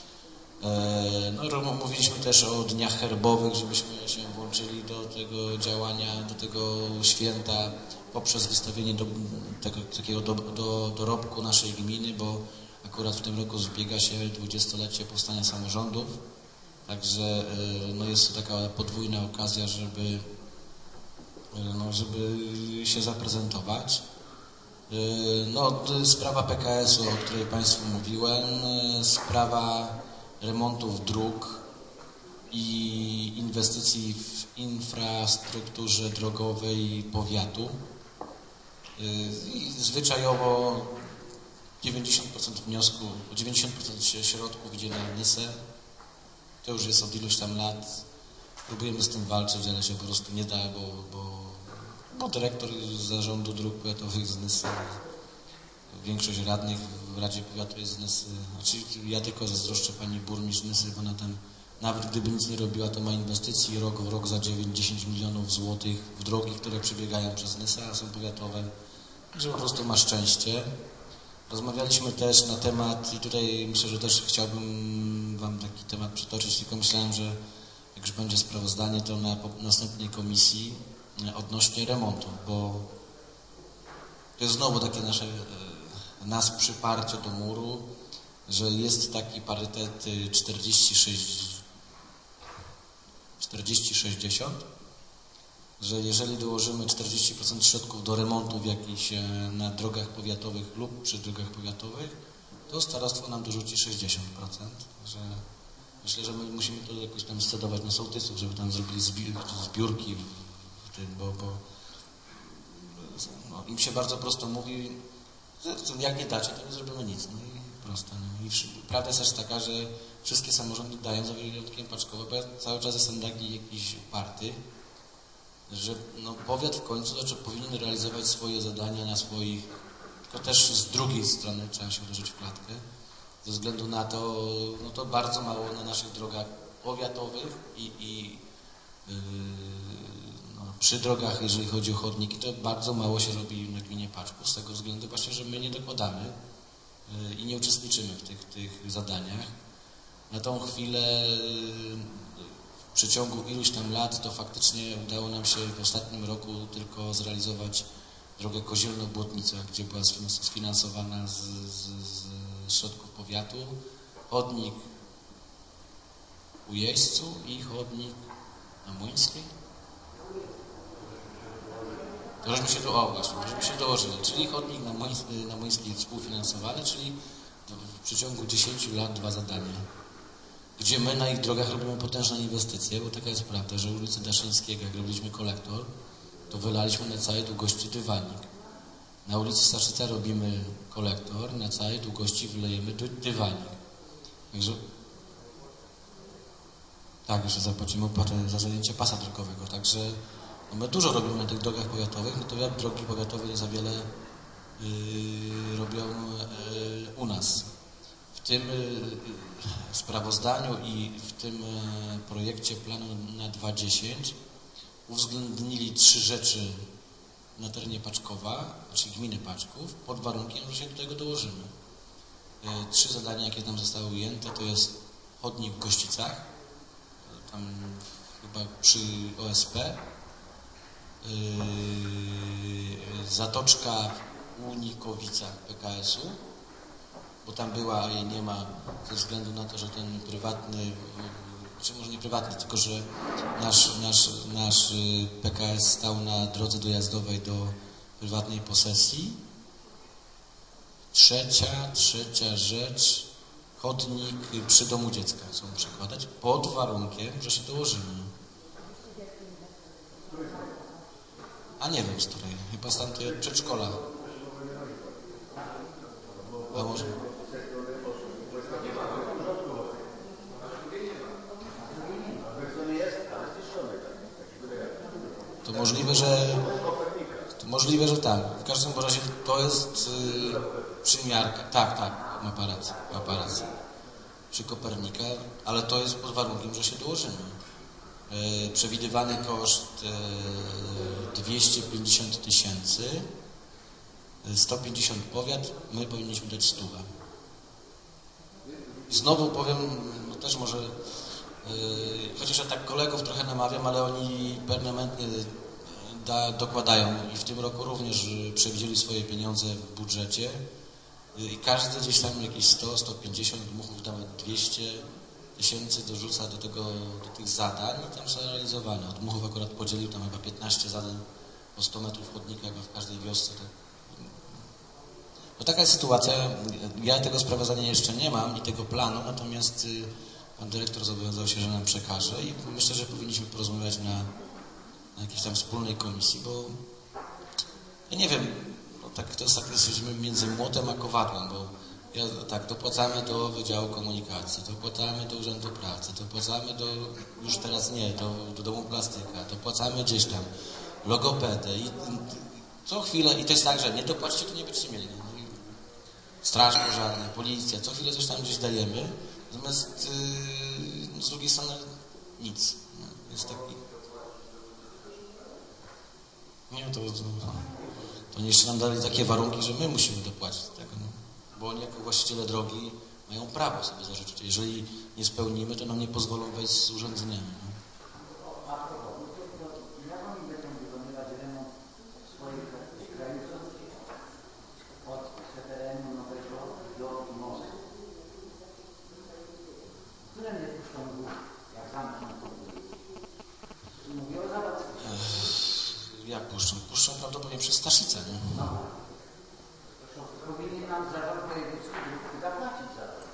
No, mówiliśmy też o dniach herbowych, żebyśmy się włączyli do tego działania, do tego święta poprzez wystawienie do, tego, takiego do, do, dorobku naszej gminy, bo akurat w tym roku zbiega się dwudziestolecie powstania samorządów. Także no, jest to taka podwójna okazja, żeby, no, żeby się zaprezentować. No, sprawa P K S u, o której Państwu mówiłem, sprawa remontów dróg i inwestycji w infrastrukturze drogowej powiatu. I zwyczajowo dziewięćdziesiąt procent wniosku, dziewięćdziesiąt procent środków idzie na Nysę. To już jest od iluś tam lat. Próbujemy z tym walczyć, ale się po prostu nie da, bo, bo, bo dyrektor zarządu dróg powiatowych z Nysy, większość radnych w Radzie Powiatu jest z Nysy. Znaczy, ja tylko zazdroszczę pani burmistrz Nysy, bo ona tam, nawet gdyby nic nie robiła, to ma inwestycji rok w rok za dziewięć dziesięć milionów złotych w drogi, które przebiegają przez Nysę, a są powiatowe. Także po prostu ma szczęście. Rozmawialiśmy też na temat, i tutaj myślę, że też chciałbym Wam taki temat przytoczyć, tylko myślałem, że jak już będzie sprawozdanie, to na następnej komisji odnośnie remontu, bo to jest znowu takie nasze, nas przyparcie do muru, że jest taki parytet czterdzieści sześćdziesiąt, że jeżeli dołożymy czterdzieści procent środków do remontów jakichś na drogach powiatowych lub przy drogach powiatowych, to starostwo nam dorzuci sześćdziesiąt procent. Że myślę, że my musimy to jakoś tam scedować na sołtysów, żeby tam zrobili zbiórki w tym, bo, bo no, im się bardzo prosto mówi, że jak nie dacie, to nie zrobimy nic. No i prosto. No. I prawda jest też taka, że wszystkie samorządy dają, za wyjątkiem Paczkowa, bo ja cały czas jestem taki jakiś uparty, że no, powiat w końcu znaczy, powinien realizować swoje zadania na swoich, tylko też z drugiej strony trzeba się uderzyć w klatkę, ze względu na to, no to bardzo mało na naszych drogach powiatowych i, i yy, no, przy drogach, jeżeli chodzi o chodniki, to bardzo mało się robi na gminie Paczków, z tego względu właśnie, że my nie dokładamy yy, i nie uczestniczymy w tych, tych zadaniach. Na tą chwilę yy, w przeciągu iluś tam lat to faktycznie udało nam się w ostatnim roku tylko zrealizować drogę Kozielno-Błotnica, gdzie była sfinansowana z, z, z środków powiatu, chodnik u Jeźdźcu i chodnik na Młyńskiej. To żeśmy się do, o właśnie, żeśmy się dołożyli, czyli chodnik na Młyńskiej, na Młyńskiej współfinansowany, czyli w przeciągu dziesięciu lat dwa zadania. Gdzie my na ich drogach robimy potężne inwestycje, bo taka jest prawda, że ulicy Daszyńskiego, jak robiliśmy kolektor, to wylaliśmy na całej długości dywanik. Na ulicy Staszyca robimy kolektor, na całej długości wylejemy dy dywanik. Także tak, jeszcze zapłacimy opłatę za zajęcie pasa drogowego. Także no my dużo robimy na tych drogach powiatowych, natomiast drogi powiatowe nie za wiele yy, robią yy, u nas. W tym sprawozdaniu i w tym projekcie planu na dwa dziesięć uwzględnili trzy rzeczy na terenie Paczkowa, czyli gminy Paczków, pod warunkiem, że się do tego dołożymy. Trzy zadania, jakie tam zostały ujęte, to jest chodnik w Gościcach, tam chyba przy O S P, zatoczka w Unikowicach P K S u, bo tam była, a jej nie ma ze względu na to, że ten prywatny, czy może nie prywatny, tylko że nasz, nasz, nasz P K S stał na drodze dojazdowej do prywatnej posesji. Trzecia, trzecia rzecz, chodnik przy domu dziecka chcą przekładać pod warunkiem, że się dołożymy. A nie wiem z której, chyba z tamtej przedszkola. A może... To możliwe, że to możliwe, że tak. W każdym razie to jest yy, przymiarka. Tak, tak, ma pan rację, ma pan rację. Przy Kopernika, ale to jest pod warunkiem, że się dołożymy. Yy, przewidywany koszt yy, dwieście pięćdziesiąt tysięcy, sto pięćdziesiąt powiat, my powinniśmy dać stówę. Znowu powiem, no też może, yy, chociaż ja tak kolegów trochę namawiam, ale oni permanentnie da, dokładają i w tym roku również przewidzieli swoje pieniądze w budżecie i każdy gdzieś tam jakieś sto, sto pięćdziesiąt, Dmuchów nawet dwieście tysięcy dorzuca do tego, do tych zadań i tam są realizowane. Od Dmuchów akurat podzielił tam chyba piętnaście zadań po sto metrów chodnika chyba w każdej wiosce. To... No taka jest sytuacja. Ja tego sprawozdania jeszcze nie mam i tego planu, natomiast pan dyrektor zobowiązał się, że nam przekaże i myślę, że powinniśmy porozmawiać na, na jakiejś tam wspólnej komisji, bo ja nie wiem, no tak, to jest tak, jesteśmy między młotem a kowadłem, bo ja, tak, dopłacamy do Wydziału Komunikacji, dopłacamy do Urzędu Pracy, dopłacamy do, już teraz nie, do, do Domu Plastyka, dopłacamy gdzieś tam logopedę i co chwilę, i to jest tak, że nie dopłacicie, to nie będziecie mieli. No, Straż Pożarna, Policja, co chwilę coś tam gdzieś dajemy, natomiast yy, z drugiej strony nic. No, jest taki... Nie, to, to, to jeszcze nam dali takie warunki, że my musimy dopłacić tego, no. Bo oni jako właściciele drogi mają prawo sobie zażyczyć. Jeżeli nie spełnimy, to nam nie pozwolą wejść z urządzeniami. No. Jak puszczą? Puszczą prawdopodobnie przez Staszicę, nie? No. Powinni nam zarząd wojewódzki zapłacić za to.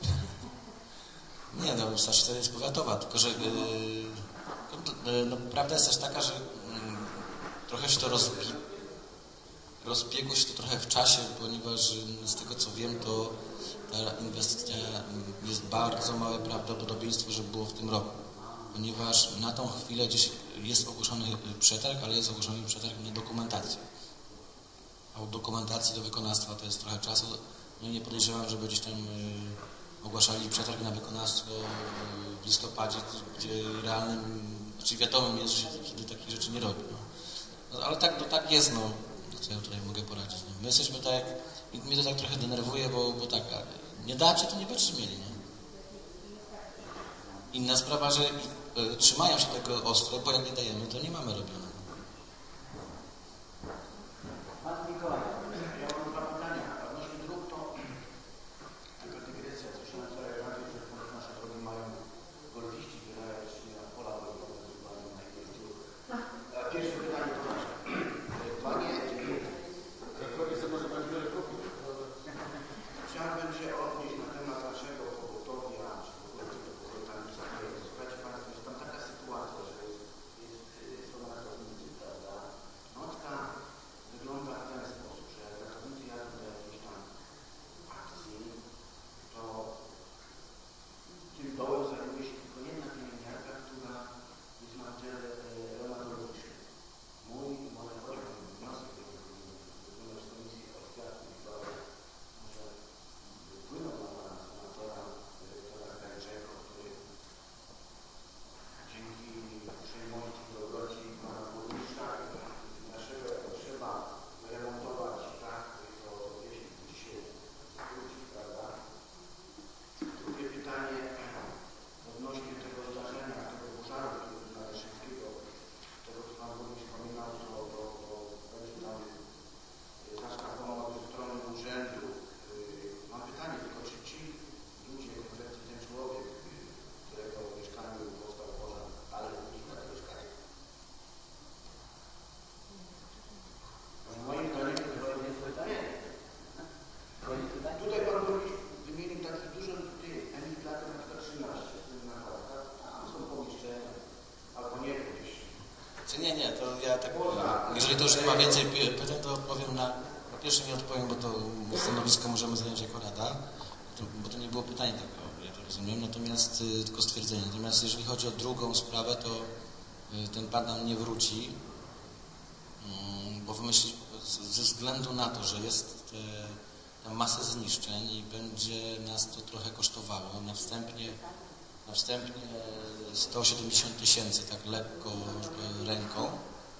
Nie, no Staszica jest powiatowa, tylko że yy, no, prawda jest też taka, że yy, trochę się to rozbi rozbiegło się to trochę w czasie, ponieważ yy, z tego co wiem, to ta inwestycja yy, jest bardzo małe prawdopodobieństwo, że było w tym roku. Ponieważ na tą chwilę gdzieś jest ogłoszony przetarg, ale jest ogłoszony przetarg na dokumentację. A od dokumentacji do wykonawstwa to jest trochę czasu. No i nie podejrzewam, żeby gdzieś tam y, ogłaszali przetarg na wykonawstwo y, w listopadzie, gdzie realnym, znaczy wiadomym jest, że się wtedy takich rzeczy nie robi. No. No, ale tak, to tak jest, no. Co ja tutaj mogę poradzić. No. My jesteśmy tak, mnie to tak trochę denerwuje, bo, bo tak, nie dacie, to nie będziecie mieli, nie? Inna sprawa, że y, trzymają się tego ostro, bo jak nie dajemy, to nie mamy robione. Pan Mikołaj, ja mam dwa pytania. Odnośnie dróg, to taka dygresja, słyszałem wczoraj radio, że nasze drogi mają golfiści, wyrażać na pola drogowe, na jakieś dróg. Pierwsze pytanie to nasze. Panie, chciałbym się odnieść na temat naszego pogotowia, czy w ogóle tego pogotowia. Słuchajcie Państwo, jest tam taka sytuacja, że jest, jest, jest Znaczy nie, nie, to ja tak, jeżeli to już nie ma więcej pytań, to odpowiem na, po pierwsze nie odpowiem, bo to stanowisko możemy zająć jako Rada, to, bo to nie było pytanie, tak, ja to rozumiem, natomiast y, tylko stwierdzenie. Natomiast jeżeli chodzi o drugą sprawę, to y, ten pan nam nie wróci, y, bo wymyśli, ze względu na to, że jest y, tam masę zniszczeń i będzie nas to trochę kosztowało. Na wstępnie, na wstępnie sto siedemdziesiąt tysięcy, tak lekko ręką,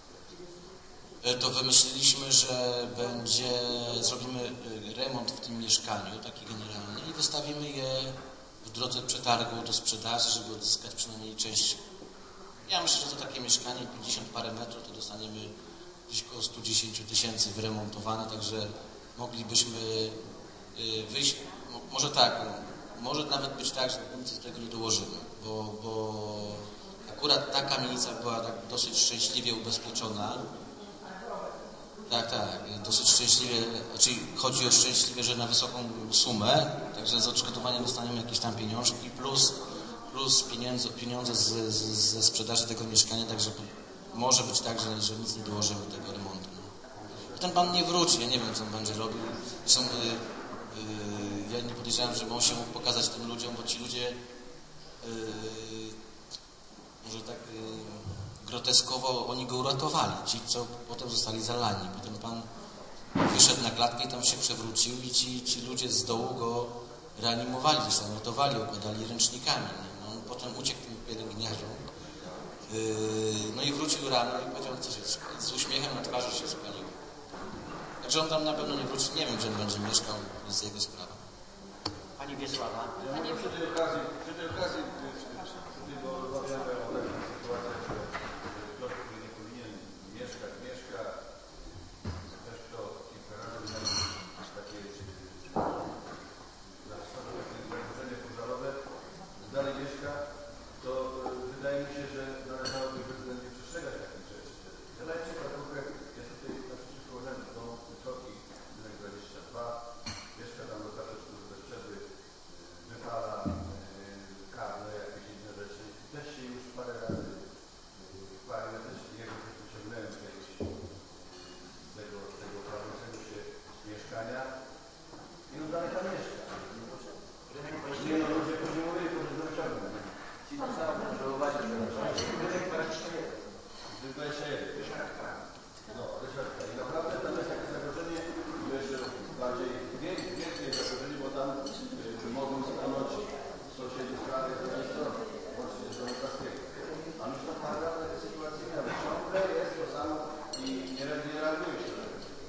to wymyśliliśmy, że będzie, zrobimy remont w tym mieszkaniu, taki generalny, i wystawimy je w drodze przetargu do sprzedaży, żeby odzyskać przynajmniej część. Ja myślę, że to takie mieszkanie, pięćdziesiąt parę metrów, to dostaniemy gdzieś około sto dziesięć tysięcy wyremontowane, także moglibyśmy wyjść, może tak, może nawet być tak, że nic z tego nie dołożymy, bo, bo akurat ta kamienica była tak dosyć szczęśliwie ubezpieczona. Tak, tak, dosyć szczęśliwie, czyli chodzi o szczęśliwie, że na wysoką sumę, także z odszkodowania dostaniemy jakieś tam pieniążki, plus, plus pieniądze, pieniądze z, z, ze sprzedaży tego mieszkania, także może być tak, że, że nic nie dołożymy tego remontu. I ten pan nie wróci, ja nie wiem, co on będzie robił. Są, yy, yy, ja nie podejrzewam, że on się mógł pokazać tym ludziom, bo ci ludzie yy, może tak yy, groteskowo oni go uratowali, ci co potem zostali zalani, bo ten pan wyszedł na klatkę i tam się przewrócił i ci, ci ludzie z dołu go reanimowali, gdzieś tam ratowali, okładali ręcznikami. No, on potem uciekł tym pielęgniarzom, yy, no i wrócił rano i powiedział, co się z uśmiechem na twarzy się spalił. Także on tam na pewno nie wróci, nie wiem, że on będzie mieszkał, to jest jego sprawa. Pani Wiesława. Ja mogę przy tej okazji, przy tej okazji, bo rozmawiamy o takich sytuacjach, że ktoś, który nie powinien mieszkać, mieszka, też to kilka razy miałem takie zagrożenie pożarowe, dalej mieszka, to wydaje mi się, że należałoby bezwzględnie przestrzegać takich rzeczy. Ja daję przykład, jest tutaj naprzeciwko urzędu, to wysoki, budynek dwadzieścia dwa, mieszka tam lokator, który bez przerwy wypala kable, jakieś inne rzeczy. Też się już parę razy chwalił, ja też jego też wyciągnąłem z tego, z tego, z tego płacącego się mieszkania i no dalej tam mieszka. Nie no, ludzie poziomują i potem wyciągną. Ci to samo muszę uważać, że dwadzieścia jeden. No, Ryszardka. I naprawdę tam jest takie zagrożenie, jeszcze bardziej wielkie zagrożenie, bo tam y, mogą stanąć sąsiedzi z prawej z drugiej strony, łącznie z domu Kaskiego. A my to naprawdę takie sytuacje miały. Ciągle jest to samo i nie, nie reaguje się.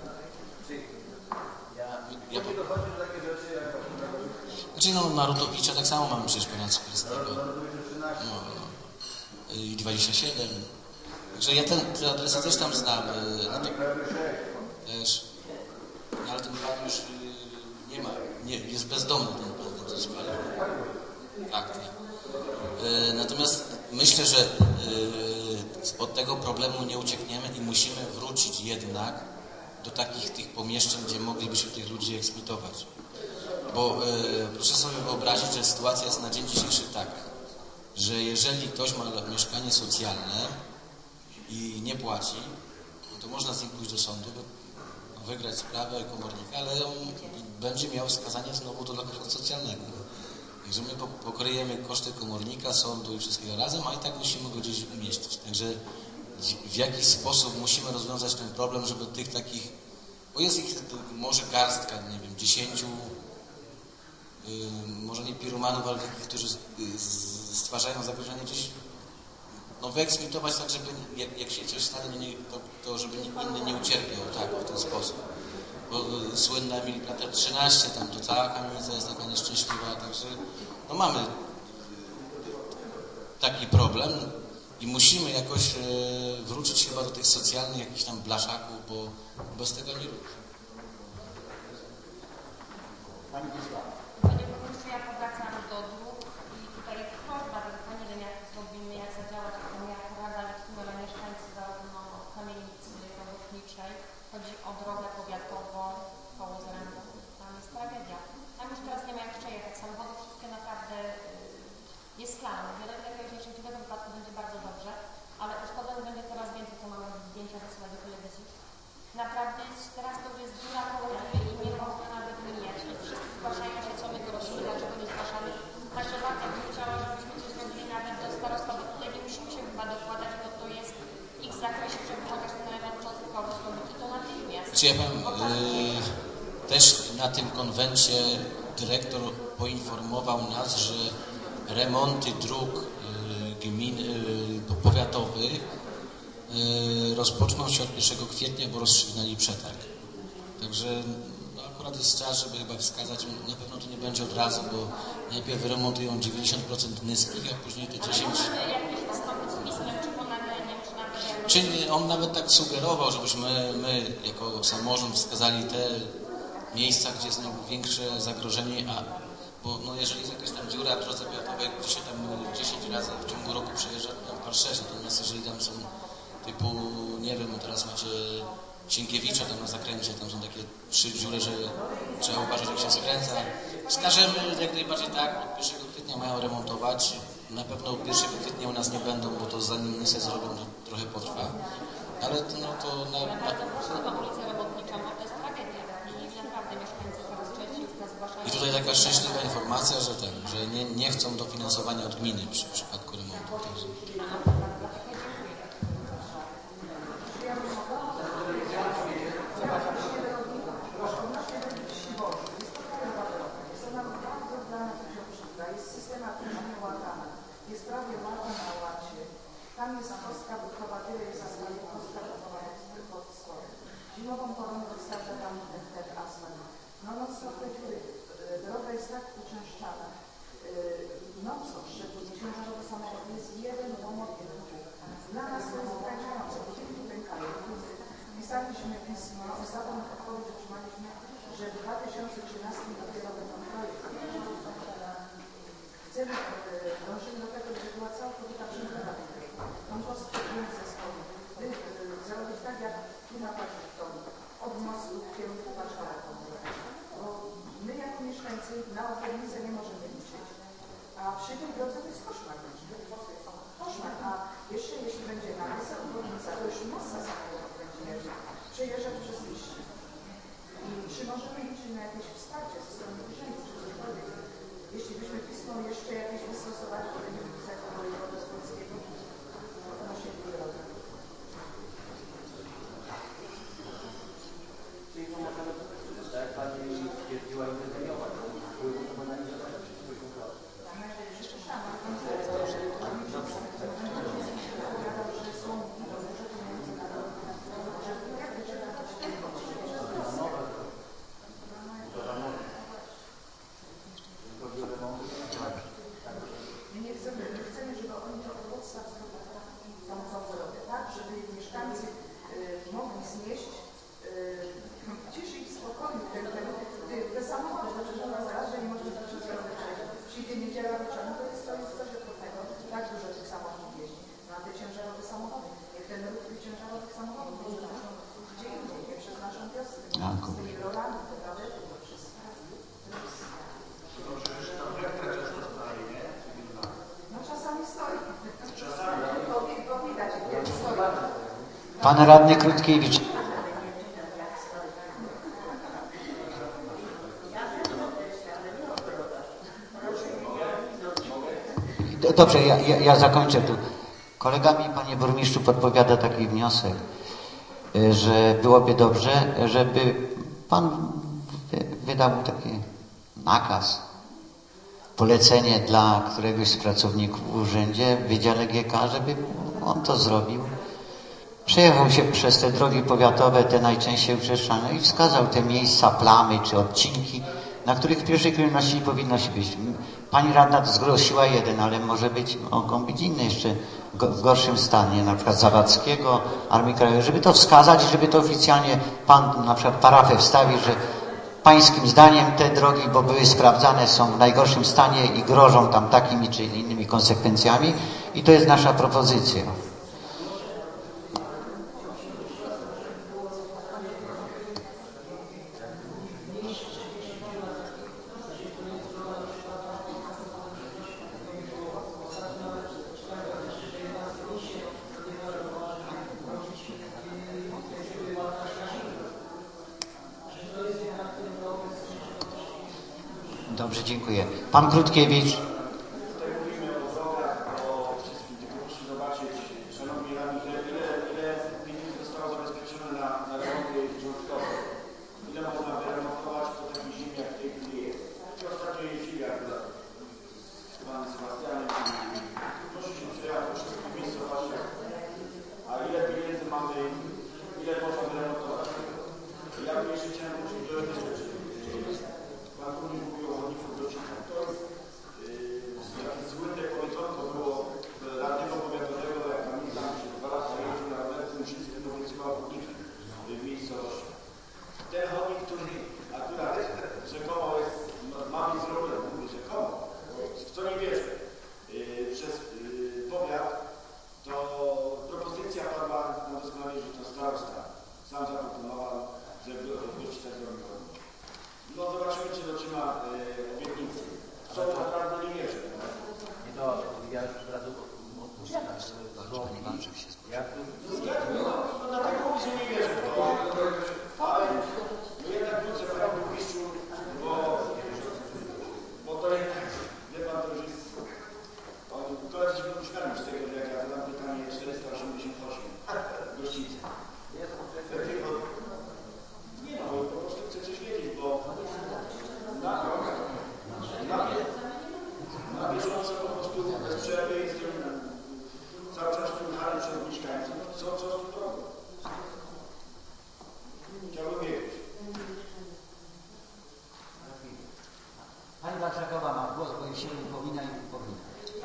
Ja, ja nie dochodzi do takie rzeczy jak znaczy no, Narutowicza tak samo mamy przecież pana Cypryskiego. Narutowicza trzynaście. No, no. I dwadzieścia siedem. Także ja ten, te adresy też tam znam. A to, też. Ale ten pan już nie ma, nie, jest bezdomny ten pan, ten co spalił. Tak, tak. Natomiast myślę, że od tego problemu nie uciekniemy i musimy wrócić jednak do takich tych pomieszczeń, gdzie moglibyśmy tych ludzi eksmitować. Bo proszę sobie wyobrazić, że sytuacja jest na dzień dzisiejszy taka, że jeżeli ktoś ma mieszkanie socjalne i nie płaci, no to można z nim pójść do sądu, wygrać sprawę komornika, ale on będzie miał skazanie znowu do lokalu socjalnego. Także my pokryjemy koszty komornika, sądu i wszystkiego razem, a i tak musimy go gdzieś umieścić. Także w jakiś sposób musimy rozwiązać ten problem, żeby tych takich, bo jest ich może garstka, nie wiem, dziesięciu, yy, może nie piromanów, ale takich, którzy stwarzają zagrożenie gdzieś, no wyeksmitować tak, żeby jak, jak się coś stanie, nie, to, to żeby nikt inny nie ucierpiał, tak, w ten sposób. Bo y, słynna Emilii Plater trzynaście, tam to cała kamienica jest taka nieszczęśliwa, także no mamy taki problem i musimy jakoś y, wrócić chyba do tych socjalnych jakichś tam blaszaków, bo bez tego nie ruszy. Pani Wiesława. Panie Burmistrzu, ja powracam do dróg i tutaj jest prośba, tylko nie wiem jak zrobimy, jak zadziałać, jak Rada, jak w sumie mieszkańcy zarówno kamienicy robotniczej. Chodzi o drogę powiatową koło Zarębu. Tam jest tragedia. Tam już teraz nie ma jak przejechać. Samochody wszystkie naprawdę jest plan. Wiele jakiegoś nieszczęśliwego wypadku będzie bardzo dobrze, ale uszkodzeń będzie coraz więcej, zdjęcia wysyłać do telewizji. Naprawdę teraz to jest dziura kołowuje i nie można nawet mijać. I wszyscy zgłaszają się, co my tu robimy, dlaczego nie zgłaszamy. Także bardzo bym chciała, żebyśmy coś zrobili nawet do starostwa, bo tutaj nie musimy się chyba dokładać, bo to jest ich zakresie, żeby chociaż ten element cząstkowy zrobić i to natychmiast. Czy ja powiem, yy, też na tym konwencie dyrektor poinformował nas, że remonty dróg yy, gmin yy, powiatowych yy, rozpoczną się od pierwszego kwietnia, bo rozstrzygnęli przetarg. Także no, akurat jest czas, żeby chyba wskazać, na pewno to nie będzie od razu, bo najpierw wyremontują dziewięćdziesiąt procent niskich, a później te dziesięć procent. Jakieś wystąpić z pismem, czy ponagleniem, czy nawet... Czy on nawet tak sugerował, żebyśmy my jako samorząd wskazali te miejsca, gdzie jest największe zagrożenie, a bo no, jeżeli jest jakaś tam dziura w drodze powiatowej, gdzie się tam dziesięć razy w ciągu roku przejeżdża, to tam parszesz, natomiast jeżeli tam są typu, nie wiem, teraz macie Sienkiewicza tam na zakręcie, tam są takie trzy dziury, że trzeba uważać, jak się skręca. Wskażemy jak najbardziej tak, od pierwszego kwietnia mają remontować. Na pewno pierwszego kwietnia u nas nie będą, bo to zanim się zrobią, to trochę potrwa. Ale no to na... na... Bardzo ulica Robotnicza, bo to jest tragedia. I naprawdę mieszkańcy coraz częściej nas zgłaszają. I tutaj taka szczęśliwa informacja, że ten, że nie, nie chcą dofinansowania od gminy przy w przypadku remontu. Jest prawie łata na łacie. Tam jest kostka bukowa, tyle jest asfaltu, kostka bukowa pod składem. Zimową porą wystarcza tam ten, ten asfalt. No nocą te dziury. Droga jest tak uczęszczana. Nocą szczególnie ciężarowe samochody jest jeden łomot, jeden pół. Dla nas to jest wykańczające, bo kiedy pękają. Pisaliśmy pismo, ostatnią odpowiedź otrzymaliśmy, że w dwa tysiące trzynastym dopiero będą projekt. Chcemy, dążymy do tego, żeby była całkowita przebudowa tej kompostu dwóch zespołów. Zrobić tak, jak tu na Waszyngtonie, od mostu w kierunku Warszawy. Bo my jako mieszkańcy na obwodnicę nie możemy liczyć. A przy tej drodze to jest koszmar. Koszmar. A jeszcze jeśli będzie nawys, obwodnica, to już masa samochodów będzie jeżdżać. Przejeżdżać przez liście. I czy możemy liczyć na jakieś wsparcie ze strony urzędu, czy cokolwiek? Jeśli byśmy pismo jeszcze jakieś wystosowali, to będziemy pisać do wojewody polskiego, odnośnie tej drogi. Czyli to możemy, tak jak Pani stwierdziła, interweniować, bo wpływu to na nie zabrać wszystko i układu. Jeszcze trzeba, ale to jest to, że opowiadał, że są duże pieniądze na drogi, żeby jakby trzeba dać tylko My nie chcemy, nie chcemy, żeby oni to od podstaw zrobili tą całą drogę, tak? Żeby mieszkańcy y, mogli znieść y, gdzieś ich w spokoju, ten, ten, te, te samochody, że to nas raz, że nie można przez drogę przejść. Czyli niedziela wieczorem, to jest, to jest coś odwrotnego. Tak dużo tych samochodów jeździ. Na te ciężarowe samochody. Niech ten ruch tych ciężarowych samochodów będzie naszą gdzie indziej, nie przez naszą wioskę. Z tymi rolami, te rolety, to wszystko. No czasami stoi. Czasami. Bo widać, jak stoi. Pan radny Krótkiewicz. Dobrze, ja, ja, ja zakończę tu. Kolega mi, panie burmistrzu, podpowiada taki wniosek, że byłoby dobrze, żeby pan wydał taki nakaz, polecenie dla któregoś z pracowników w urzędzie, w Wydziale G K, żeby on to zrobił. Przejechał się przez te drogi powiatowe, te najczęściej uczęszczane i wskazał te miejsca, plamy czy odcinki, na których w pierwszej kolejności nie powinno się być. Pani radna zgłosiła jeden, ale może być, mogą być inne jeszcze w gorszym stanie, na przykład Zawadzkiego, Armii Krajowej, żeby to wskazać, żeby to oficjalnie pan na przykład parafę wstawił, że pańskim zdaniem te drogi, bo były sprawdzane, są w najgorszym stanie i grożą tam takimi czy innymi konsekwencjami i to jest nasza propozycja. Dobrze, dziękuję. Pan Krótkiewicz. Tutaj mówimy o drogach, o wszystkim, tylko proszę zobaczyć, szanowni radni, ile, ile, ile pieniędzy zostało zabezpieczone na, na remonty cząstkowe. Ile można wyremontować po takiej zimie, jak w tej chwili jest. I ostatnio jeździli akurat z panem Sebastianem. Proszę się przejechać po wszystkich miejscowościach. A ile pieniędzy mamy, ile można wyremontować? Ja bym jeszcze chciałem wrócić do jednej rzeczy. Pan Burmistrz mówił o chodniku w Grodzicach. To jest yy, takie słynne powiedzonko było radnego powiatowego, jak pamiętam, że dwa lata jeździł na rowerce Muszyńskim, to wysyłał chodniki w miejscowości. Ten chodnik, który akurat rzekomo jest, ma być zrobiony, mówię rzekomo, w co nie wierzę, yy, przez yy, powiat, to propozycja padła na doskonale, że to starosta sam zaproponował, żeby w Grodzicach zrobił chodnik. No zobaczymy, czy dotrzyma e, obietnicy. Co naprawdę nie wierzę. Nie to, ja już od razu odpuszczam. Ja tu... No na taką opcję nie wierzę. Bo, ale no jednak wrócę, panie burmistrzu, bo, bo to jednak, wie pan, to już jest... Koledzy się wypuszczali z tego, jak ja zadam pytanie czterysta osiemdziesiąt osiem gościcy. Nie no, po prostu chcę coś wiedzieć, bo na, na, na bieżąco po prostu bez przerwy jestem cały czas wpłychany przed mieszkańców. Co, co z tym robią? Chciałbym wiedzieć. Pani Warszakowa ma głos, bo jej się upomina i upomina.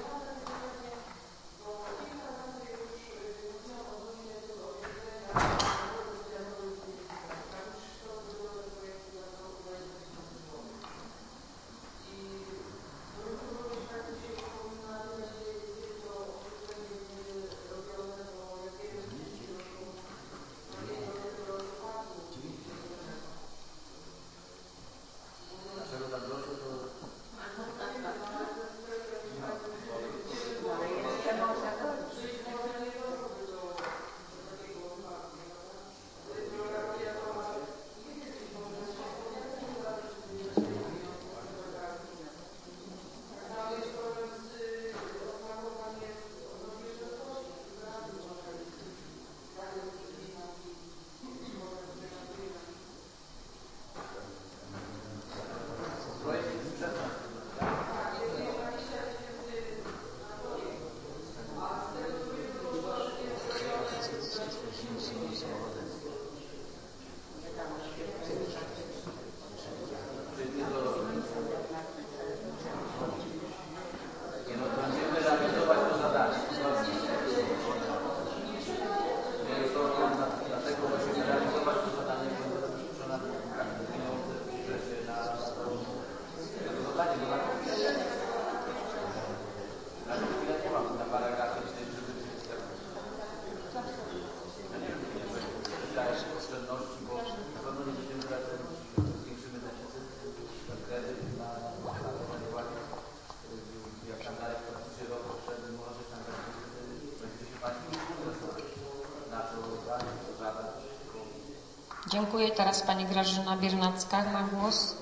Dziękuję. Teraz pani Grażyna Biernacka ma głos.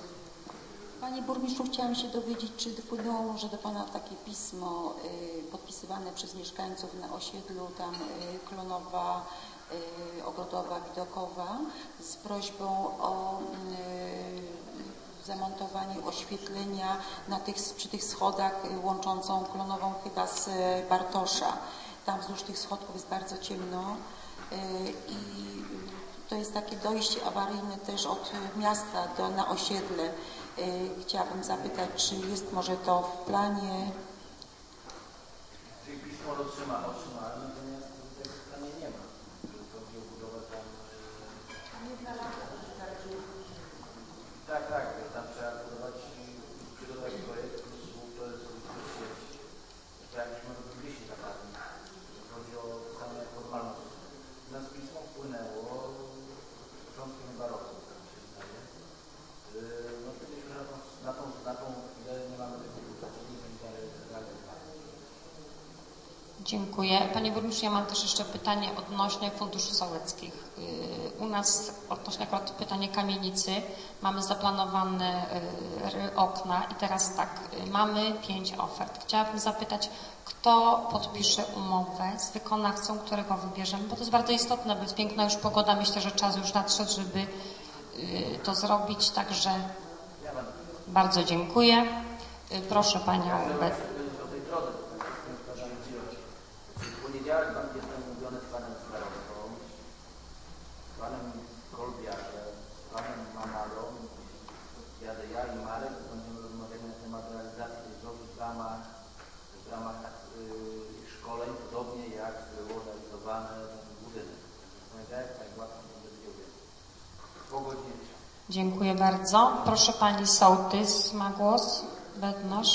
Panie burmistrzu, chciałam się dowiedzieć, czy wpłynęło może do pana takie pismo y, podpisywane przez mieszkańców na osiedlu tam y, Klonowa, y, Ogrodowa, Widokowa z prośbą o y, zamontowanie oświetlenia na tych, przy tych schodach y, łączącą Klonową chyba z y, Bartosza. Tam wzdłuż tych schodków jest bardzo ciemno y, i to jest takie dojście awaryjne też od miasta do, na osiedle. Yy, chciałabym zapytać, czy jest może to w planie? Czyli pismo otrzyma, otrzymałem, natomiast tego w planie nie ma. Chodzi o budowę tam... Nie znalazłam, że zależy. Tak, tak, tam trzeba budować, przygotować projekt, plus to jest sieć. To jakbyśmy robili się zapadli. Chodzi o same formalności. Nas pismo wpłynęło początkiem chyba roku, tak mi się wydaje. No to myślę, że na tą, na tą chwilę nie mamy tego budżetu, nie będzie realizować. Dziękuję. Panie burmistrzu, ja mam też jeszcze pytanie odnośnie funduszy sołeckich. U nas odnośnie akurat pytanie kamienicy mamy zaplanowane okna i teraz tak, mamy pięć ofert. Chciałabym zapytać, kto podpisze umowę z wykonawcą, którego wybierzemy, bo to jest bardzo istotne, bo jest piękna już pogoda, myślę, że czas już nadszedł, żeby to zrobić, także bardzo dziękuję. Proszę Panią. W poniedziałek jestem umówiony z panem starostą, z panem Kolbiarzem, z panem Mamalą, jadę ja i Marek, będziemy rozmawiać na temat realizacji tej drogi w ramach, w ramach yy, szkoleń, podobnie jak było realizowany budynek. W poniedziałek tak łatwo będzie wiedział. Po godzinie. Dziękuję bardzo. Proszę Pani Sołtys ma głos. Bednarz.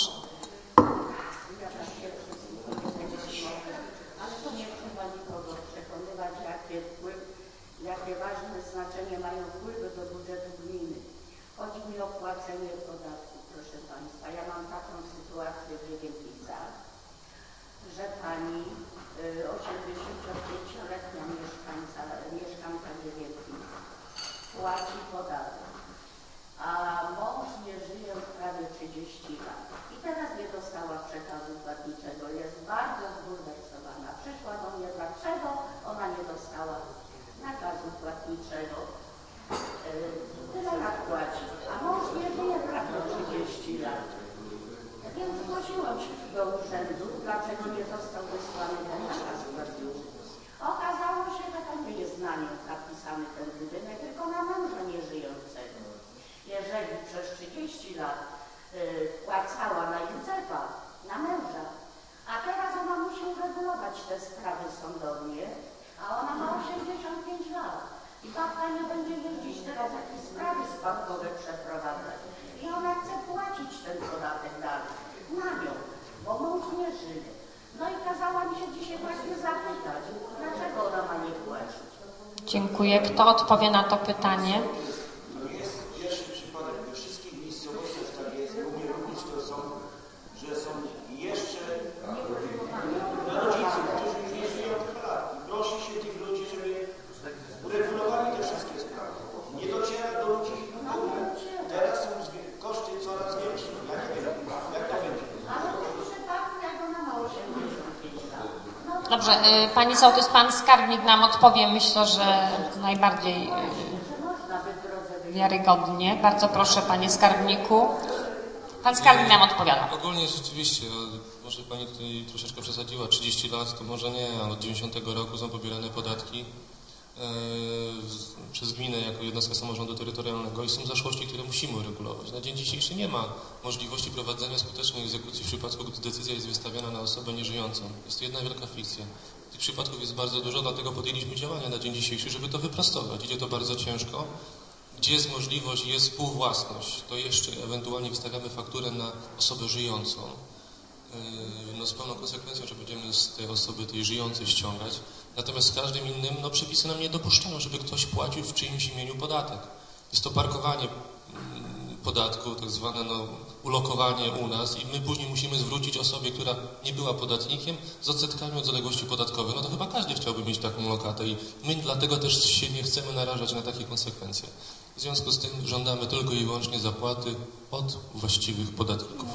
Jakie ważne znaczenie mają wpływy do budżetu gminy. Chodzi mi o płacenie podatku, proszę Państwa. Ja mam taką sytuację w Wielkopolsce, że pani y, osiemdziesięciopięcioletnia mieszkanka, mieszkanka Wielkopolski płaci podatek, a mąż nie żyje już prawie trzydzieści lat. I teraz nie dostała przekazu płatniczego. Jest bardzo zbulwersowana. Przyszła do mnie, dlaczego ona nie dostała nakazu płatniczego. Yy, tyle lat płaci, a mąż nie żyje prawie trzydzieści lat. Więc zgłosiłam się do urzędu, dlaczego nie został wysłany ten nakaz płatniczy. Okazało się, że to nie jest na nią napisany ten budynek, tylko na męża nieżyjącego. Jeżeli przez trzydzieści lat yy, płacała na Józefa, na męża, a teraz ona musi uregulować te sprawy sądownie, a ona ma osiemdziesiąt pięć lat. I babka nie będzie jeździć teraz jakieś sprawy spadkowe przeprowadzać. I ona chce płacić ten podatek dalej. Na nią, bo mąż nie żyje. No i kazała mi się dzisiaj właśnie zapytać, dlaczego ona ma nie płacić. Dziękuję. Kto odpowie na to pytanie? To nie jest pierwszy przypadek. We wszystkich miejscowościach tak jest, bo nie również to są, że są jeszcze rodziców, którzy już nie żyją tyle lat. Prosi się tych ludzi, żeby uregulowali te wszystkie sprawy. Nie dociera do ludzi w ogóle. Teraz są koszty coraz większe. Ja nie wiem, jak to będzie. Dobrze, Pani Sołtys, Pan Skarbnik nam odpowie, myślę, że najbardziej wiarygodnie. Bardzo proszę, Panie Skarbniku. Pan Skarbnik nam odpowiada. Ogólnie rzeczywiście, może Pani tutaj troszeczkę przesadziła, trzydzieści lat to może nie, ale od dziewięćdziesiątego roku są pobierane podatki e, przez gminę jako jednostkę samorządu terytorialnego i są zaszłości, które musimy uregulować. Na dzień dzisiejszy nie ma możliwości prowadzenia skutecznej egzekucji w przypadku, gdy decyzja jest wystawiana na osobę nieżyjącą. Jest to jedna wielka fikcja. Tych przypadków jest bardzo dużo, dlatego podjęliśmy działania na dzień dzisiejszy, żeby to wyprostować. Idzie to bardzo ciężko. Gdzie jest możliwość, jest współwłasność, to jeszcze ewentualnie wystawiamy fakturę na osobę żyjącą. No z pełną konsekwencją, że będziemy z tej osoby, tej żyjącej ściągać. Natomiast z każdym innym, no przepisy nam nie dopuszczają, żeby ktoś płacił w czyimś imieniu podatek. Jest to parkowanie podatku, tak zwane no, ulokowanie u nas i my później musimy zwrócić osobie, która nie była podatnikiem z odsetkami od zaległości podatkowych. No to chyba każdy chciałby mieć taką lokatę i my dlatego też się nie chcemy narażać na takie konsekwencje. W związku z tym żądamy tylko i wyłącznie zapłaty od właściwych podatników.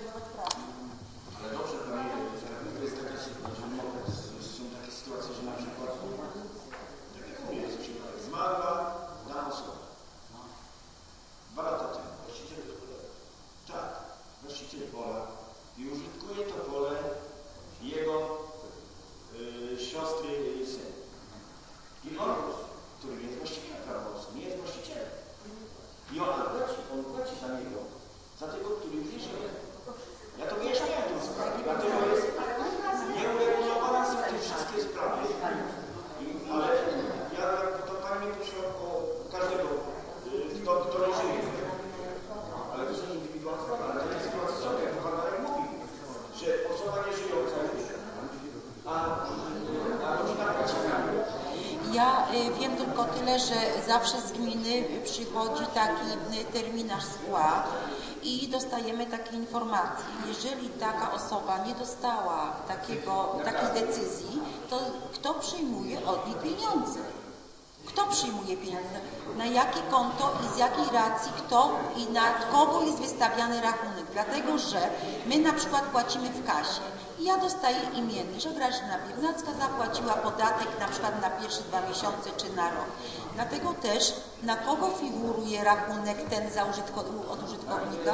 Zmarła dana osoba. Dwa lata temu właściciel tak, właściciel pola i użytkuje to pole jego y, siostry i syn. I on, który jest właścicielem prawomocnym, nie jest właścicielem. I on płaci, on płaci za niego, za tego, który już nie żyje. Ja to wyjaśniałem tę sprawę, dlatego jest nieuregulowane są te wszystkie sprawy. I, ale ja to Pani mnie prosi o każdego, kto, kto nie żyje. Ale to są indywidualne sprawy. Ale takie sytuacje są, jak Pan Marek mówi, że osoba nie żyjąca już, a, a rodzina płaci za nią. Ja y, wiem tylko tyle, że zawsze z gminy przychodzi taki y, terminarz spłat i dostajemy takie informacje. Jeżeli taka osoba nie dostała takiego, takiej decyzji, to kto przyjmuje od nich pieniądze? Kto przyjmuje pieniądze? Na jakie konto i z jakiej racji kto i na kogo jest wystawiany rachunek? Dlatego, że my na przykład płacimy w kasie i ja dostaję imienny, że Grażyna Biernacka zapłaciła podatek na przykład na pierwsze dwa miesiące czy na rok. Dlatego też na kogo figuruje rachunek ten za użytko- od użytkownika?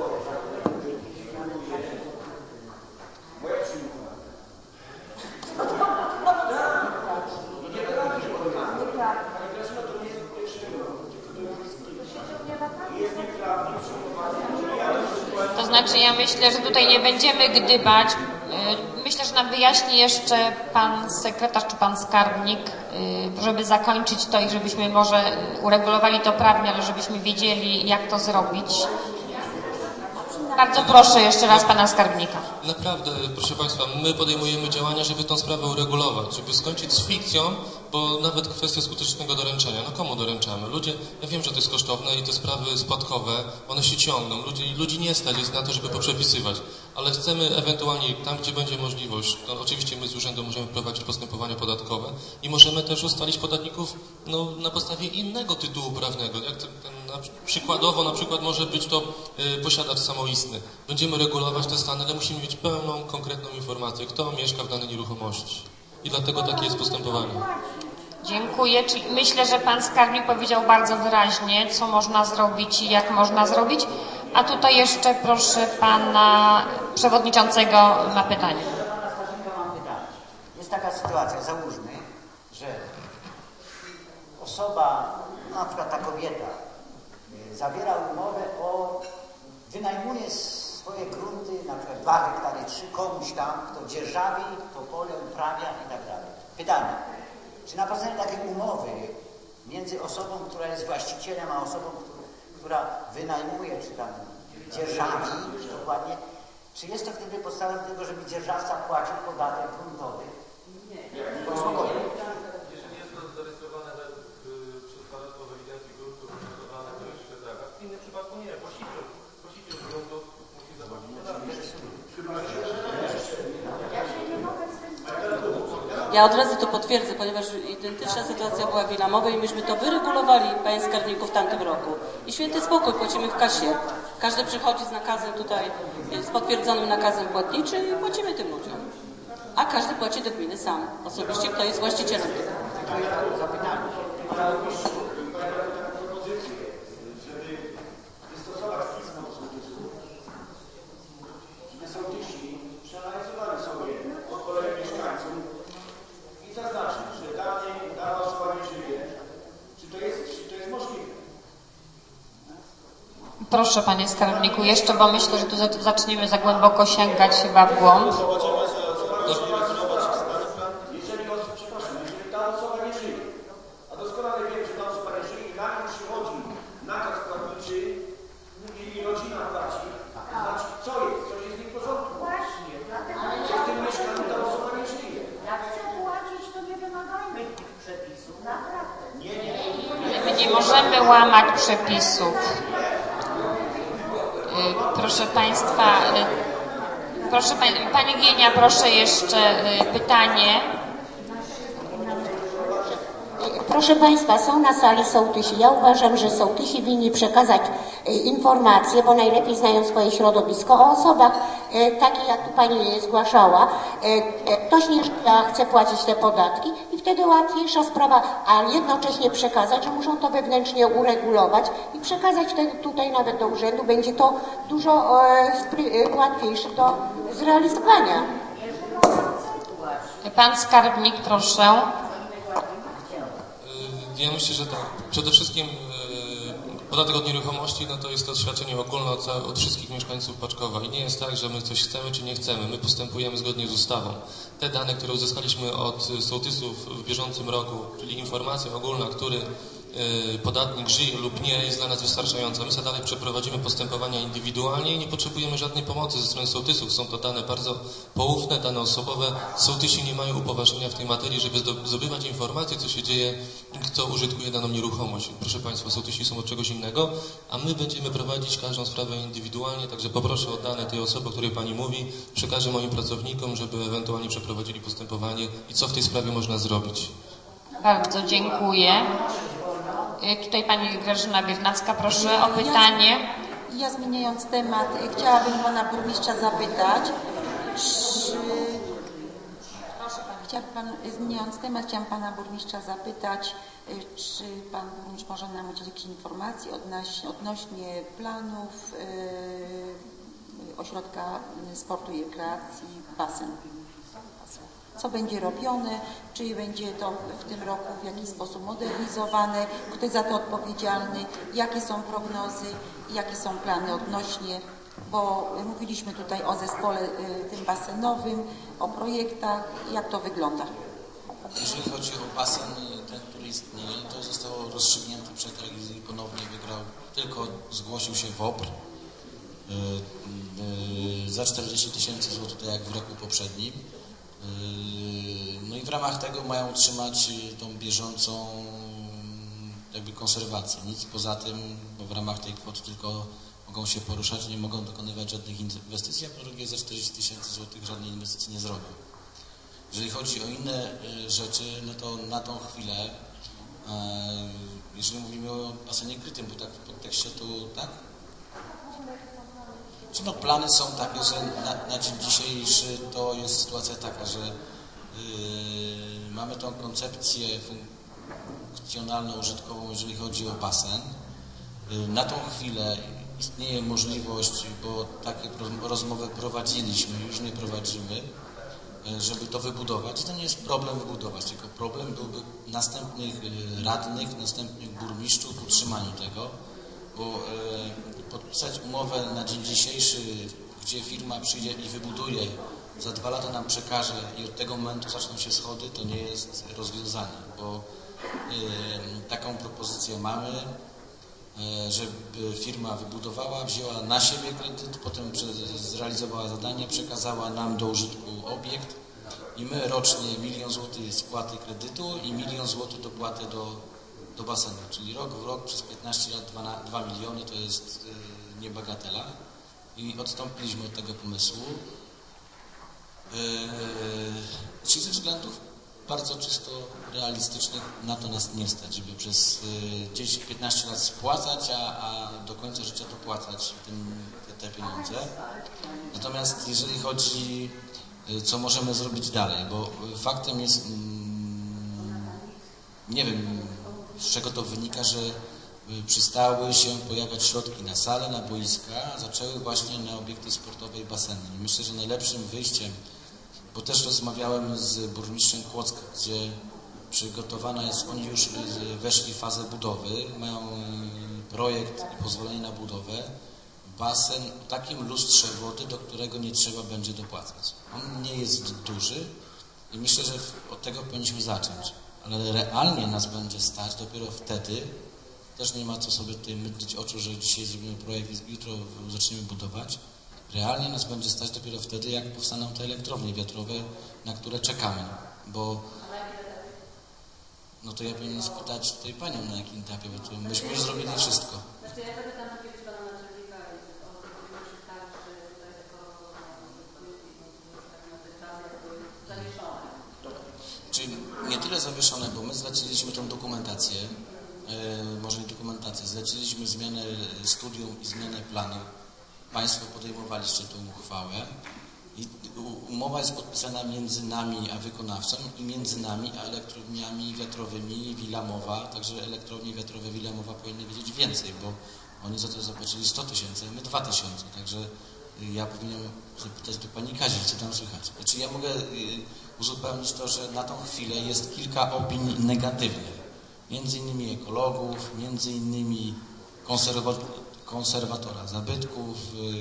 To znaczy ja myślę, że tutaj nie będziemy gdybać. Myślę, że nam wyjaśni jeszcze pan sekretarz czy pan skarbnik, żeby zakończyć to i żebyśmy może uregulowali to prawnie, ale żebyśmy wiedzieli, jak to zrobić. Bardzo proszę jeszcze raz pana skarbnika. Naprawdę, proszę Państwa, my podejmujemy działania, żeby tę sprawę uregulować, żeby skończyć z fikcją, bo nawet kwestia skutecznego doręczenia. No komu doręczamy? Ludzie, ja wiem, że to jest kosztowne i te sprawy spadkowe, one się ciągną. Ludzi, ludzi nie stać jest na to, żeby poprzepisywać, ale chcemy ewentualnie tam, gdzie będzie możliwość, to oczywiście my z urzędu możemy prowadzić postępowania podatkowe i możemy też ustalić podatników no, na podstawie innego tytułu prawnego. Jak ten, ten, na, przykładowo na przykład może być to y, posiadacz samoistny. Będziemy regulować te stany, ale musimy mieć pełną, konkretną informację, kto mieszka w danej nieruchomości. I dlatego takie jest postępowanie. Dziękuję. Czyli myślę, że pan skarbnik powiedział bardzo wyraźnie, co można zrobić i jak można zrobić. A tutaj jeszcze proszę pana przewodniczącego na pytanie. Jest taka sytuacja, załóżmy, że osoba, no na przykład ta kobieta, zawiera umowę o, wynajmuje swoje grunty, na przykład dwa hektary, trzy komuś tam, kto dzierżawi, to pole uprawia i tak dalej. Pytanie, czy na podstawie takiej umowy między osobą, która jest właścicielem, a osobą, która wynajmuje, czy tam dzierżawi dokładnie, czy jest to wtedy podstawą do tego, żeby dzierżawca płacił podatek gruntowy? Nie. Jeżeli jest to zarejestrowane przez Starostwo w ewidencji gruntów, przygotowane to jeszcze tak, a w innym przypadku nie. Właściciel, właściciel gruntów musi zapłacić podatek. Ja od razu to potwierdzę, ponieważ identyczna sytuacja była w Wilamowej i myśmy to wyregulowali, panie skarbniku, w tamtym roku. I święty spokój, płacimy w kasie. Każdy przychodzi z nakazem tutaj, z potwierdzonym nakazem płatniczym i płacimy tym ludziom. A każdy płaci do gminy sam, osobiście, kto jest właścicielem tego. Sołtysi przeanalizowali sobie pokolenie mieszkańców i zaznaczyć, że dany, dana osoba nie żyje. Czy to jest, czy to jest możliwe? Proszę panie skarbniku, jeszcze, bo myślę, że tu zaczniemy za głęboko sięgać chyba w głąb. Jeżeli, przepraszam, jeżeli ta osoba nie żyje, a doskonale wiem, że ta osoba nie żyje i na nią przychodzi nakaz płatniczy i rodzina płaci, to znaczy co jest? Coś jest nie w porządku. Właśnie, dlatego w tym mieszkaniu ta osoba nie żyje. jak chcę płacić, to nie wymagajmy tych przepisów, naprawdę. Nie, nie. My nie możemy łamać przepisów. Proszę państwa, proszę pani, pani Gienia, proszę jeszcze pytanie. Proszę Państwa, są na sali sołtysi. Ja uważam, że sołtysi winni przekazać informacje, bo najlepiej znają swoje środowisko o osobach, takich jak tu Pani zgłaszała. Ktoś nie chce płacić te podatki i wtedy łatwiejsza sprawa, a jednocześnie przekazać, że muszą to wewnętrznie uregulować i przekazać wtedy tutaj nawet do urzędu. Będzie to dużo łatwiejsze do zrealizowania. Pan skarbnik, proszę. Ja myślę, że tak. Przede wszystkim e, podatek od nieruchomości, no to jest to świadczenie ogólne od, od wszystkich mieszkańców Paczkowa i nie jest tak, że my coś chcemy czy nie chcemy. My postępujemy zgodnie z ustawą. Te dane, które uzyskaliśmy od sołtysów w bieżącym roku, czyli informacja ogólna, który podatnik żyje lub nie, jest dla nas wystarczająca. My sobie dalej przeprowadzimy postępowania indywidualnie i nie potrzebujemy żadnej pomocy ze strony sołtysów. Są to dane bardzo poufne, dane osobowe. Sołtysi nie mają upoważnienia w tej materii, żeby zdobywać informacje, co się dzieje i kto użytkuje daną nieruchomość. Proszę Państwa, sołtysi są od czegoś innego, a my będziemy prowadzić każdą sprawę indywidualnie, także poproszę o dane tej osoby, o której Pani mówi, przekażę moim pracownikom, żeby ewentualnie przeprowadzili postępowanie i co w tej sprawie można zrobić. Bardzo dziękuję. Tutaj Pani Grażyna Biernacka, proszę o pytanie. Ja, ja zmieniając temat, chciałabym Pana Burmistrza zapytać, czy... Chciałabym pan, zmieniając temat, chciałam Pana Burmistrza zapytać, czy Pan Burmistrz może nam udzielić jakichś informacji odnośnie, odnośnie planów yy, Ośrodka Sportu i Rekreacji Basen. Co będzie robione, czy będzie to w tym roku w jakiś sposób modernizowane, kto jest za to odpowiedzialny, jakie są prognozy i jakie są plany odnośnie, bo mówiliśmy tutaj o zespole y, tym basenowym, o projektach, jak to wygląda. Jeżeli chodzi o basen, ten, który istnieje, to zostało rozstrzygnięte przetarg i ponownie wygrał, tylko zgłosił się W O P R yy, yy, za czterdzieści tysięcy złotych, tak jak w roku poprzednim. No i w ramach tego mają utrzymać tą bieżącą jakby konserwację. Nic poza tym, bo w ramach tej kwoty tylko mogą się poruszać, nie mogą dokonywać żadnych inwestycji, a po drugie za czterdzieści tysięcy złotych żadnej inwestycji nie zrobią. Jeżeli chodzi o inne rzeczy, no to na tą chwilę, jeżeli mówimy o basenie krytym, bo tak w podtekście tu, tak? No, plany są takie, że na, na dzień dzisiejszy to jest sytuacja taka, że yy, mamy tą koncepcję funkcjonalną, użytkową, jeżeli chodzi o basen. Yy, na tą chwilę istnieje możliwość, bo takie rozmowy prowadziliśmy, już nie prowadzimy, yy, żeby to wybudować. I to nie jest problem wybudować, tylko problem byłby następnych yy, radnych, następnych burmistrzów w utrzymaniu tego, bo yy, podpisać umowę na dzień dzisiejszy, gdzie firma przyjdzie i wybuduje, za dwa lata nam przekaże i od tego momentu zaczną się schody, to nie jest rozwiązanie, bo y, taką propozycję mamy, y, żeby firma wybudowała, wzięła na siebie kredyt, potem zrealizowała zadanie, przekazała nam do użytku obiekt i my rocznie milion złotych spłaty kredytu i milion złotych dopłaty do, do basenu, czyli rok w rok przez piętnaście lat dwa miliony to jest y, niebagatela i odstąpiliśmy od tego pomysłu. Yy, czyli ze względów bardzo czysto realistycznych na to nas nie stać, żeby przez yy, dziesięć piętnaście lat spłacać, a, a do końca życia dopłacać tym, te, te pieniądze. Natomiast jeżeli chodzi, yy, co możemy zrobić dalej, bo faktem jest, yy, nie wiem z czego to wynika, że przestały się pojawiać środki na sale, na boiska, a zaczęły właśnie na obiekty sportowe i baseny. Myślę, że najlepszym wyjściem, bo też rozmawiałem z burmistrzem Kłodzka, gdzie przygotowana jest, oni już weszli w fazę budowy, mają projekt i pozwolenie na budowę, basen o takim lustrze wody, do którego nie trzeba będzie dopłacać. On nie jest duży i myślę, że od tego powinniśmy zacząć, ale realnie nas będzie stać dopiero wtedy. Też nie ma co sobie tutaj mydlić oczu, że dzisiaj zrobimy projekt i jutro zaczniemy budować. Realnie nas będzie stać dopiero wtedy, jak powstaną te elektrownie wiatrowe, na które czekamy. Bo no to ja powinienem spytać tutaj Panią, na jakim etapie, bo to myśmy już zrobili wszystko. Znaczy ja zapytam najpierw Pana naczelnika o tych tarczy, tutaj tylko na te czasy jakby zawieszone. Czyli nie tyle zawieszone, bo my zleciliśmy tą dokumentację, e, może nie dokumentację, zleciliśmy zmianę studium i zmianę planu. Państwo podejmowaliście tą uchwałę i umowa jest podpisana między nami a wykonawcą i między nami a elektrowniami wiatrowymi Wilamowa, także elektrownie wiatrowe Wilamowa powinny wiedzieć więcej, bo oni za to zapłacili sto tysięcy, a my dwa tysiące, także ja powinienem zapytać do Pani Kazi, co tam słychać. Znaczy ja mogę uzupełnić to, że na tą chwilę jest kilka opinii negatywnych, między innymi ekologów, między innymi konserwatorów, konserwatora zabytków,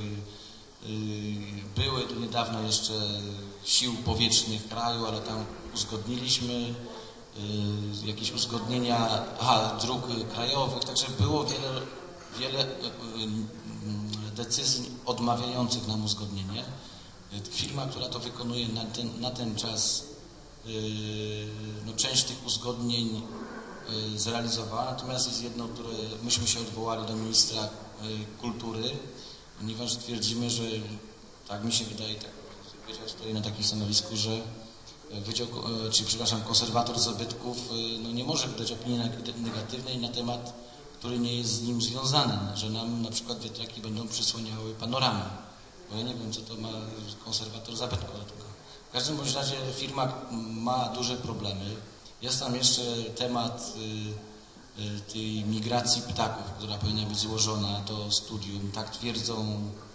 były tu niedawno jeszcze sił powietrznych kraju, ale tam uzgodniliśmy y, jakieś uzgodnienia aha, dróg krajowych, także było wiele, wiele y, y, decyzji odmawiających nam uzgodnienie. Firma, która to wykonuje na ten, na ten czas, y, no, część tych uzgodnień y, zrealizowała, natomiast jest jedno, które myśmy się odwołali do ministra y, kultury, ponieważ twierdzimy, że tak mi się wydaje, tak Wydział stoi na takim stanowisku, że Wydział, czy przepraszam, konserwator zabytków no, nie może wydać opinii negatywnej na temat, który nie jest z nim związany, że nam na przykład wiatraki będą przysłaniały panoramy, bo ja nie wiem, co to ma konserwator zabytków do tego. W każdym bądź razie firma ma duże problemy. Jest tam jeszcze temat y, y, tej migracji ptaków, która powinna być złożona do studium, tak twierdzą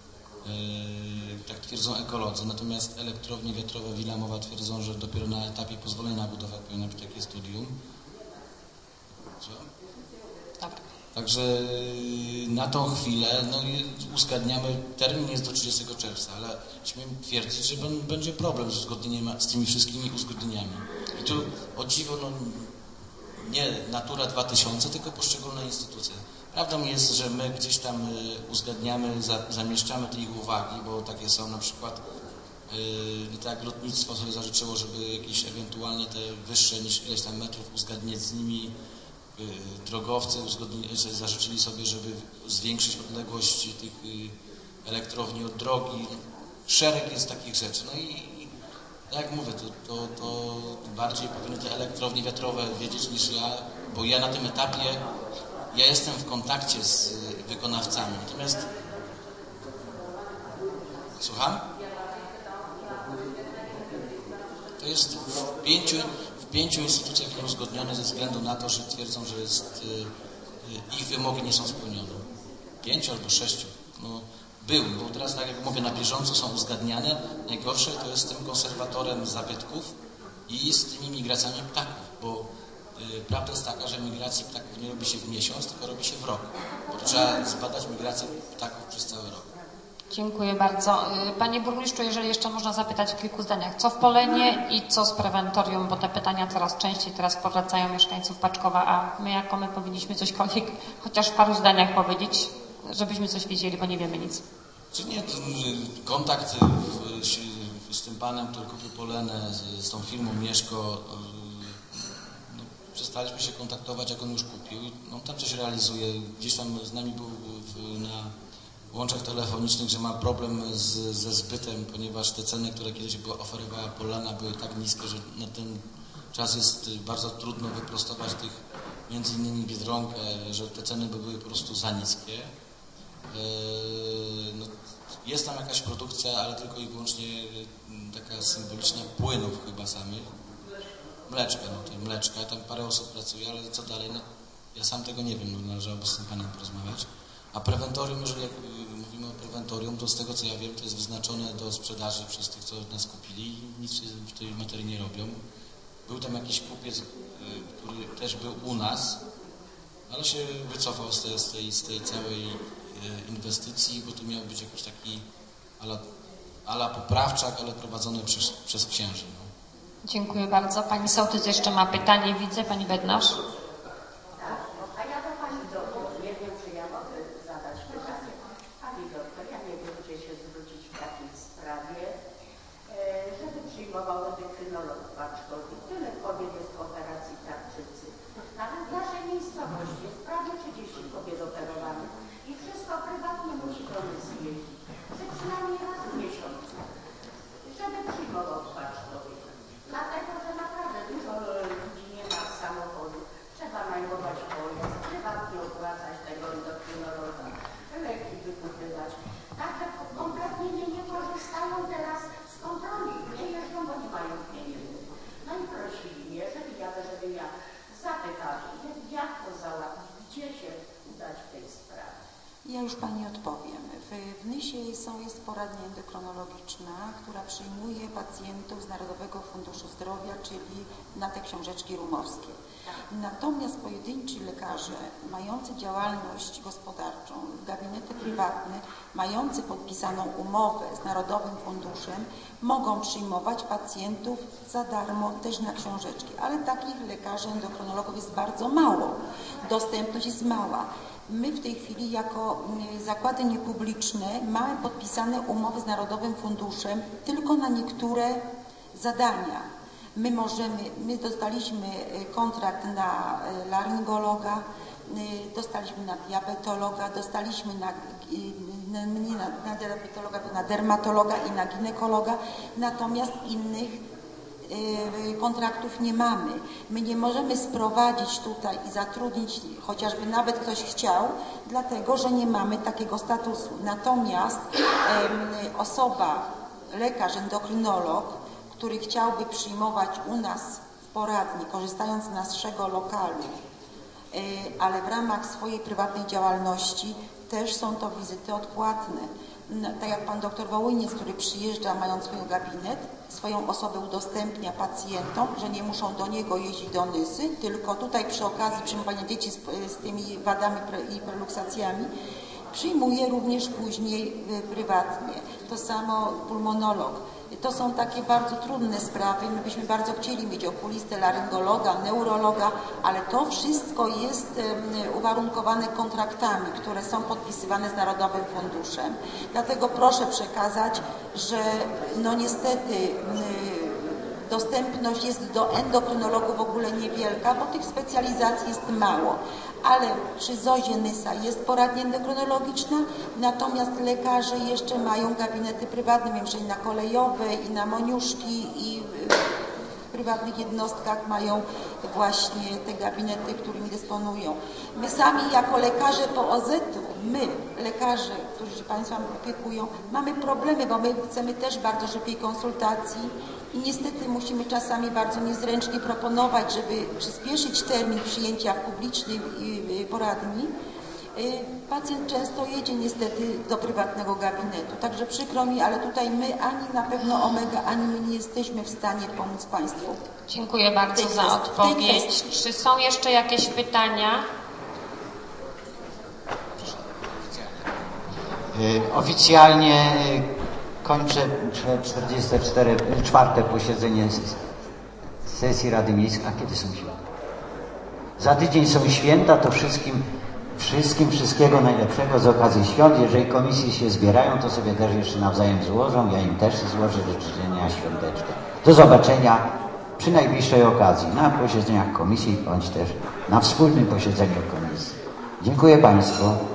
tak twierdzą ekolodzy, natomiast elektrownie wiatrowe Wilamowa twierdzą, że dopiero na etapie pozwolenia na budowę powinno być takie studium. Co? Tak. Także na tą chwilę no, uzgadniamy, termin jest do trzydziestego czerwca, ale śmiem twierdzić, że będzie problem z uzgodnieniem, z tymi wszystkimi uzgodnieniami. I tu o dziwo, no, nie Natura dwa tysiące, tylko poszczególne instytucje. Prawdą jest, że my gdzieś tam uzgadniamy, za, zamieszczamy te ich uwagi, bo takie są na przykład, yy, tak lotnictwo sobie zażyczyło, żeby jakieś ewentualnie te wyższe niż ileś tam metrów uzgadniać z nimi, yy, drogowcy uzgodnili, zażyczyli sobie, żeby zwiększyć odległość tych yy, elektrowni od drogi. Szereg jest takich rzeczy. No i tak jak mówię, to, to, to bardziej powinny te elektrownie wiatrowe wiedzieć niż ja, bo ja na tym etapie ja jestem w kontakcie z wykonawcami, natomiast... Słucham? To jest w pięciu, w pięciu instytucjach nieuzgodnione ze względu na to, że twierdzą, że jest, ich wymogi nie są spełnione. Pięciu albo sześciu. No, był, bo teraz, tak jak mówię, na bieżąco są uzgadniane. Najgorsze to jest z tym konserwatorem zabytków i z tymi migracjami ptaków, bo prawda jest taka, że migracji ptaków nie robi się w miesiąc, tylko robi się w rok. Bo trzeba zbadać migrację ptaków przez cały rok. Dziękuję bardzo. Panie burmistrzu, jeżeli jeszcze można zapytać w kilku zdaniach, co w Polenie i co z prewentorium, bo te pytania coraz częściej teraz powracają mieszkańców Paczkowa, a my jako my powinniśmy cośkolwiek chociaż w paru zdaniach powiedzieć, żebyśmy coś wiedzieli, bo nie wiemy nic. Czy nie, kontakt z, z tym panem, który kupił Polenę, z, z tą firmą Mieszko, przestaliśmy się kontaktować, jak on już kupił. On tam coś realizuje. Gdzieś tam z nami był w, na łączach telefonicznych, że ma problem z, ze zbytem, ponieważ te ceny, które kiedyś była oferowała Polana, były tak niskie, że na ten czas jest bardzo trudno wyprostować tych, między innymi Biedronkę, że te ceny by były po prostu za niskie. Eee, no, jest tam jakaś produkcja, ale tylko i wyłącznie taka symboliczna płynów chyba samych. Mleczka, no to mleczka, tam parę osób pracuje, ale co dalej, no ja sam tego nie wiem, no, należałoby z tym panem porozmawiać. A prewentorium, jeżeli jak mówimy o prewentorium, to z tego co ja wiem, to jest wyznaczone do sprzedaży przez tych, co od nas kupili i nic w tej materii nie robią. Był tam jakiś kupiec, który też był u nas, ale się wycofał z tej, z tej, z tej całej inwestycji, bo tu miał być jakiś taki ala, ala poprawczak, ale prowadzony przez, przez księży. No. Dziękuję bardzo. Pani sołtys jeszcze ma pytanie, widzę. Pani Bednarz. Tak, a ja do Pani doktor, nie wiem, czy ja mogę zadać pytanie. Pani doktor, ja nie wiem, gdzie się zwrócić w takiej sprawie, żeby przyjmował endokrynolog w Paczkowie. Tyle kobiet jest w operacji tarczycy. Nawet w naszej miejscowości jest prawie trzydzieści kobiet operowanych i wszystko prywatnie musi do nas jeździć. Że przynajmniej raz w miesiącu, żeby przyjmował w Paczkowie. Dlatego, że naprawdę dużo ludzi nie ma samochodu. Trzeba najmować pojazd, prywatnie opłacać tego endokrynologa, leki wykupywać. Także kompletnie nie, nie korzystają teraz z kontroli. Nie jeżdżą, bo nie mają pieniędzy. No i prosili mnie, żeby ja, żeby ja zapytali, jak to załatwić, gdzie się udać w tej sprawie. Ja już Pani odpowiem. W W, w Nysie są, jest poradnia endokrinologiczna, która przyjmuje pacjentów z Narodowego Funduszu Zdrowia, czyli na te książeczki rumowskie. Natomiast pojedynczy lekarze mający działalność gospodarczą, gabinety prywatne, mający podpisaną umowę z Narodowym Funduszem, mogą przyjmować pacjentów za darmo też na książeczki, ale takich lekarzy endokrynologów jest bardzo mało. Dostępność jest mała. My w tej chwili jako zakłady niepubliczne mamy podpisane umowy z Narodowym Funduszem tylko na niektóre zadania. My możemy, my dostaliśmy kontrakt na laryngologa, dostaliśmy na diabetologa, dostaliśmy na, na, nie na, na diabetologa, na dermatologa i na ginekologa, natomiast innych kontraktów nie mamy. My nie możemy sprowadzić tutaj i zatrudnić, chociażby nawet ktoś chciał, dlatego że nie mamy takiego statusu. Natomiast osoba, lekarz, endokrynolog, który chciałby przyjmować u nas w poradni, korzystając z naszego lokalu, ale w ramach swojej prywatnej działalności też są to wizyty odpłatne. Tak jak pan doktor Wołyniec, który przyjeżdża mając swój gabinet, swoją osobę udostępnia pacjentom, że nie muszą do niego jeździć do Nysy, tylko tutaj przy okazji przyjmowania dzieci z, z tymi wadami i preluksacjami przyjmuje również później prywatnie. To samo pulmonolog. To są takie bardzo trudne sprawy. My byśmy bardzo chcieli mieć okulistę, laryngologa, neurologa, ale to wszystko jest uwarunkowane kontraktami, które są podpisywane z Narodowym Funduszem. Dlatego proszę przekazać, że no niestety dostępność jest do endokrynologów w ogóle niewielka, bo tych specjalizacji jest mało. Ale przy zozie Nysa jest poradnia endokrynologiczna, natomiast lekarze jeszcze mają gabinety prywatne, wiem, że i na Kolejowej, i na Moniuszki, i w prywatnych jednostkach mają właśnie te gabinety, którymi dysponują. My sami jako lekarze po O Z-u, my, lekarze, którzy się Państwem opiekują, mamy problemy, bo my chcemy też bardzo szybkiej konsultacji i niestety musimy czasami bardzo niezręcznie proponować, żeby przyspieszyć termin przyjęcia w publicznej poradni. Pacjent często jedzie niestety do prywatnego gabinetu, także przykro mi, ale tutaj my ani na pewno Omega, ani my nie jesteśmy w stanie pomóc Państwu. Dziękuję bardzo za odpowiedź. Czy są jeszcze jakieś pytania? Oficjalnie kończę czterdzieste czwarte posiedzenie sesji Rady Miejskiej. A kiedy są święta? Za tydzień są święta, to wszystkim Wszystkim wszystkiego najlepszego z okazji świąt. Jeżeli komisje się zbierają, to sobie też jeszcze nawzajem złożą. Ja im też złożę życzenia świąteczne. Do zobaczenia przy najbliższej okazji na posiedzeniach komisji bądź też na wspólnym posiedzeniu komisji. Dziękuję Państwu.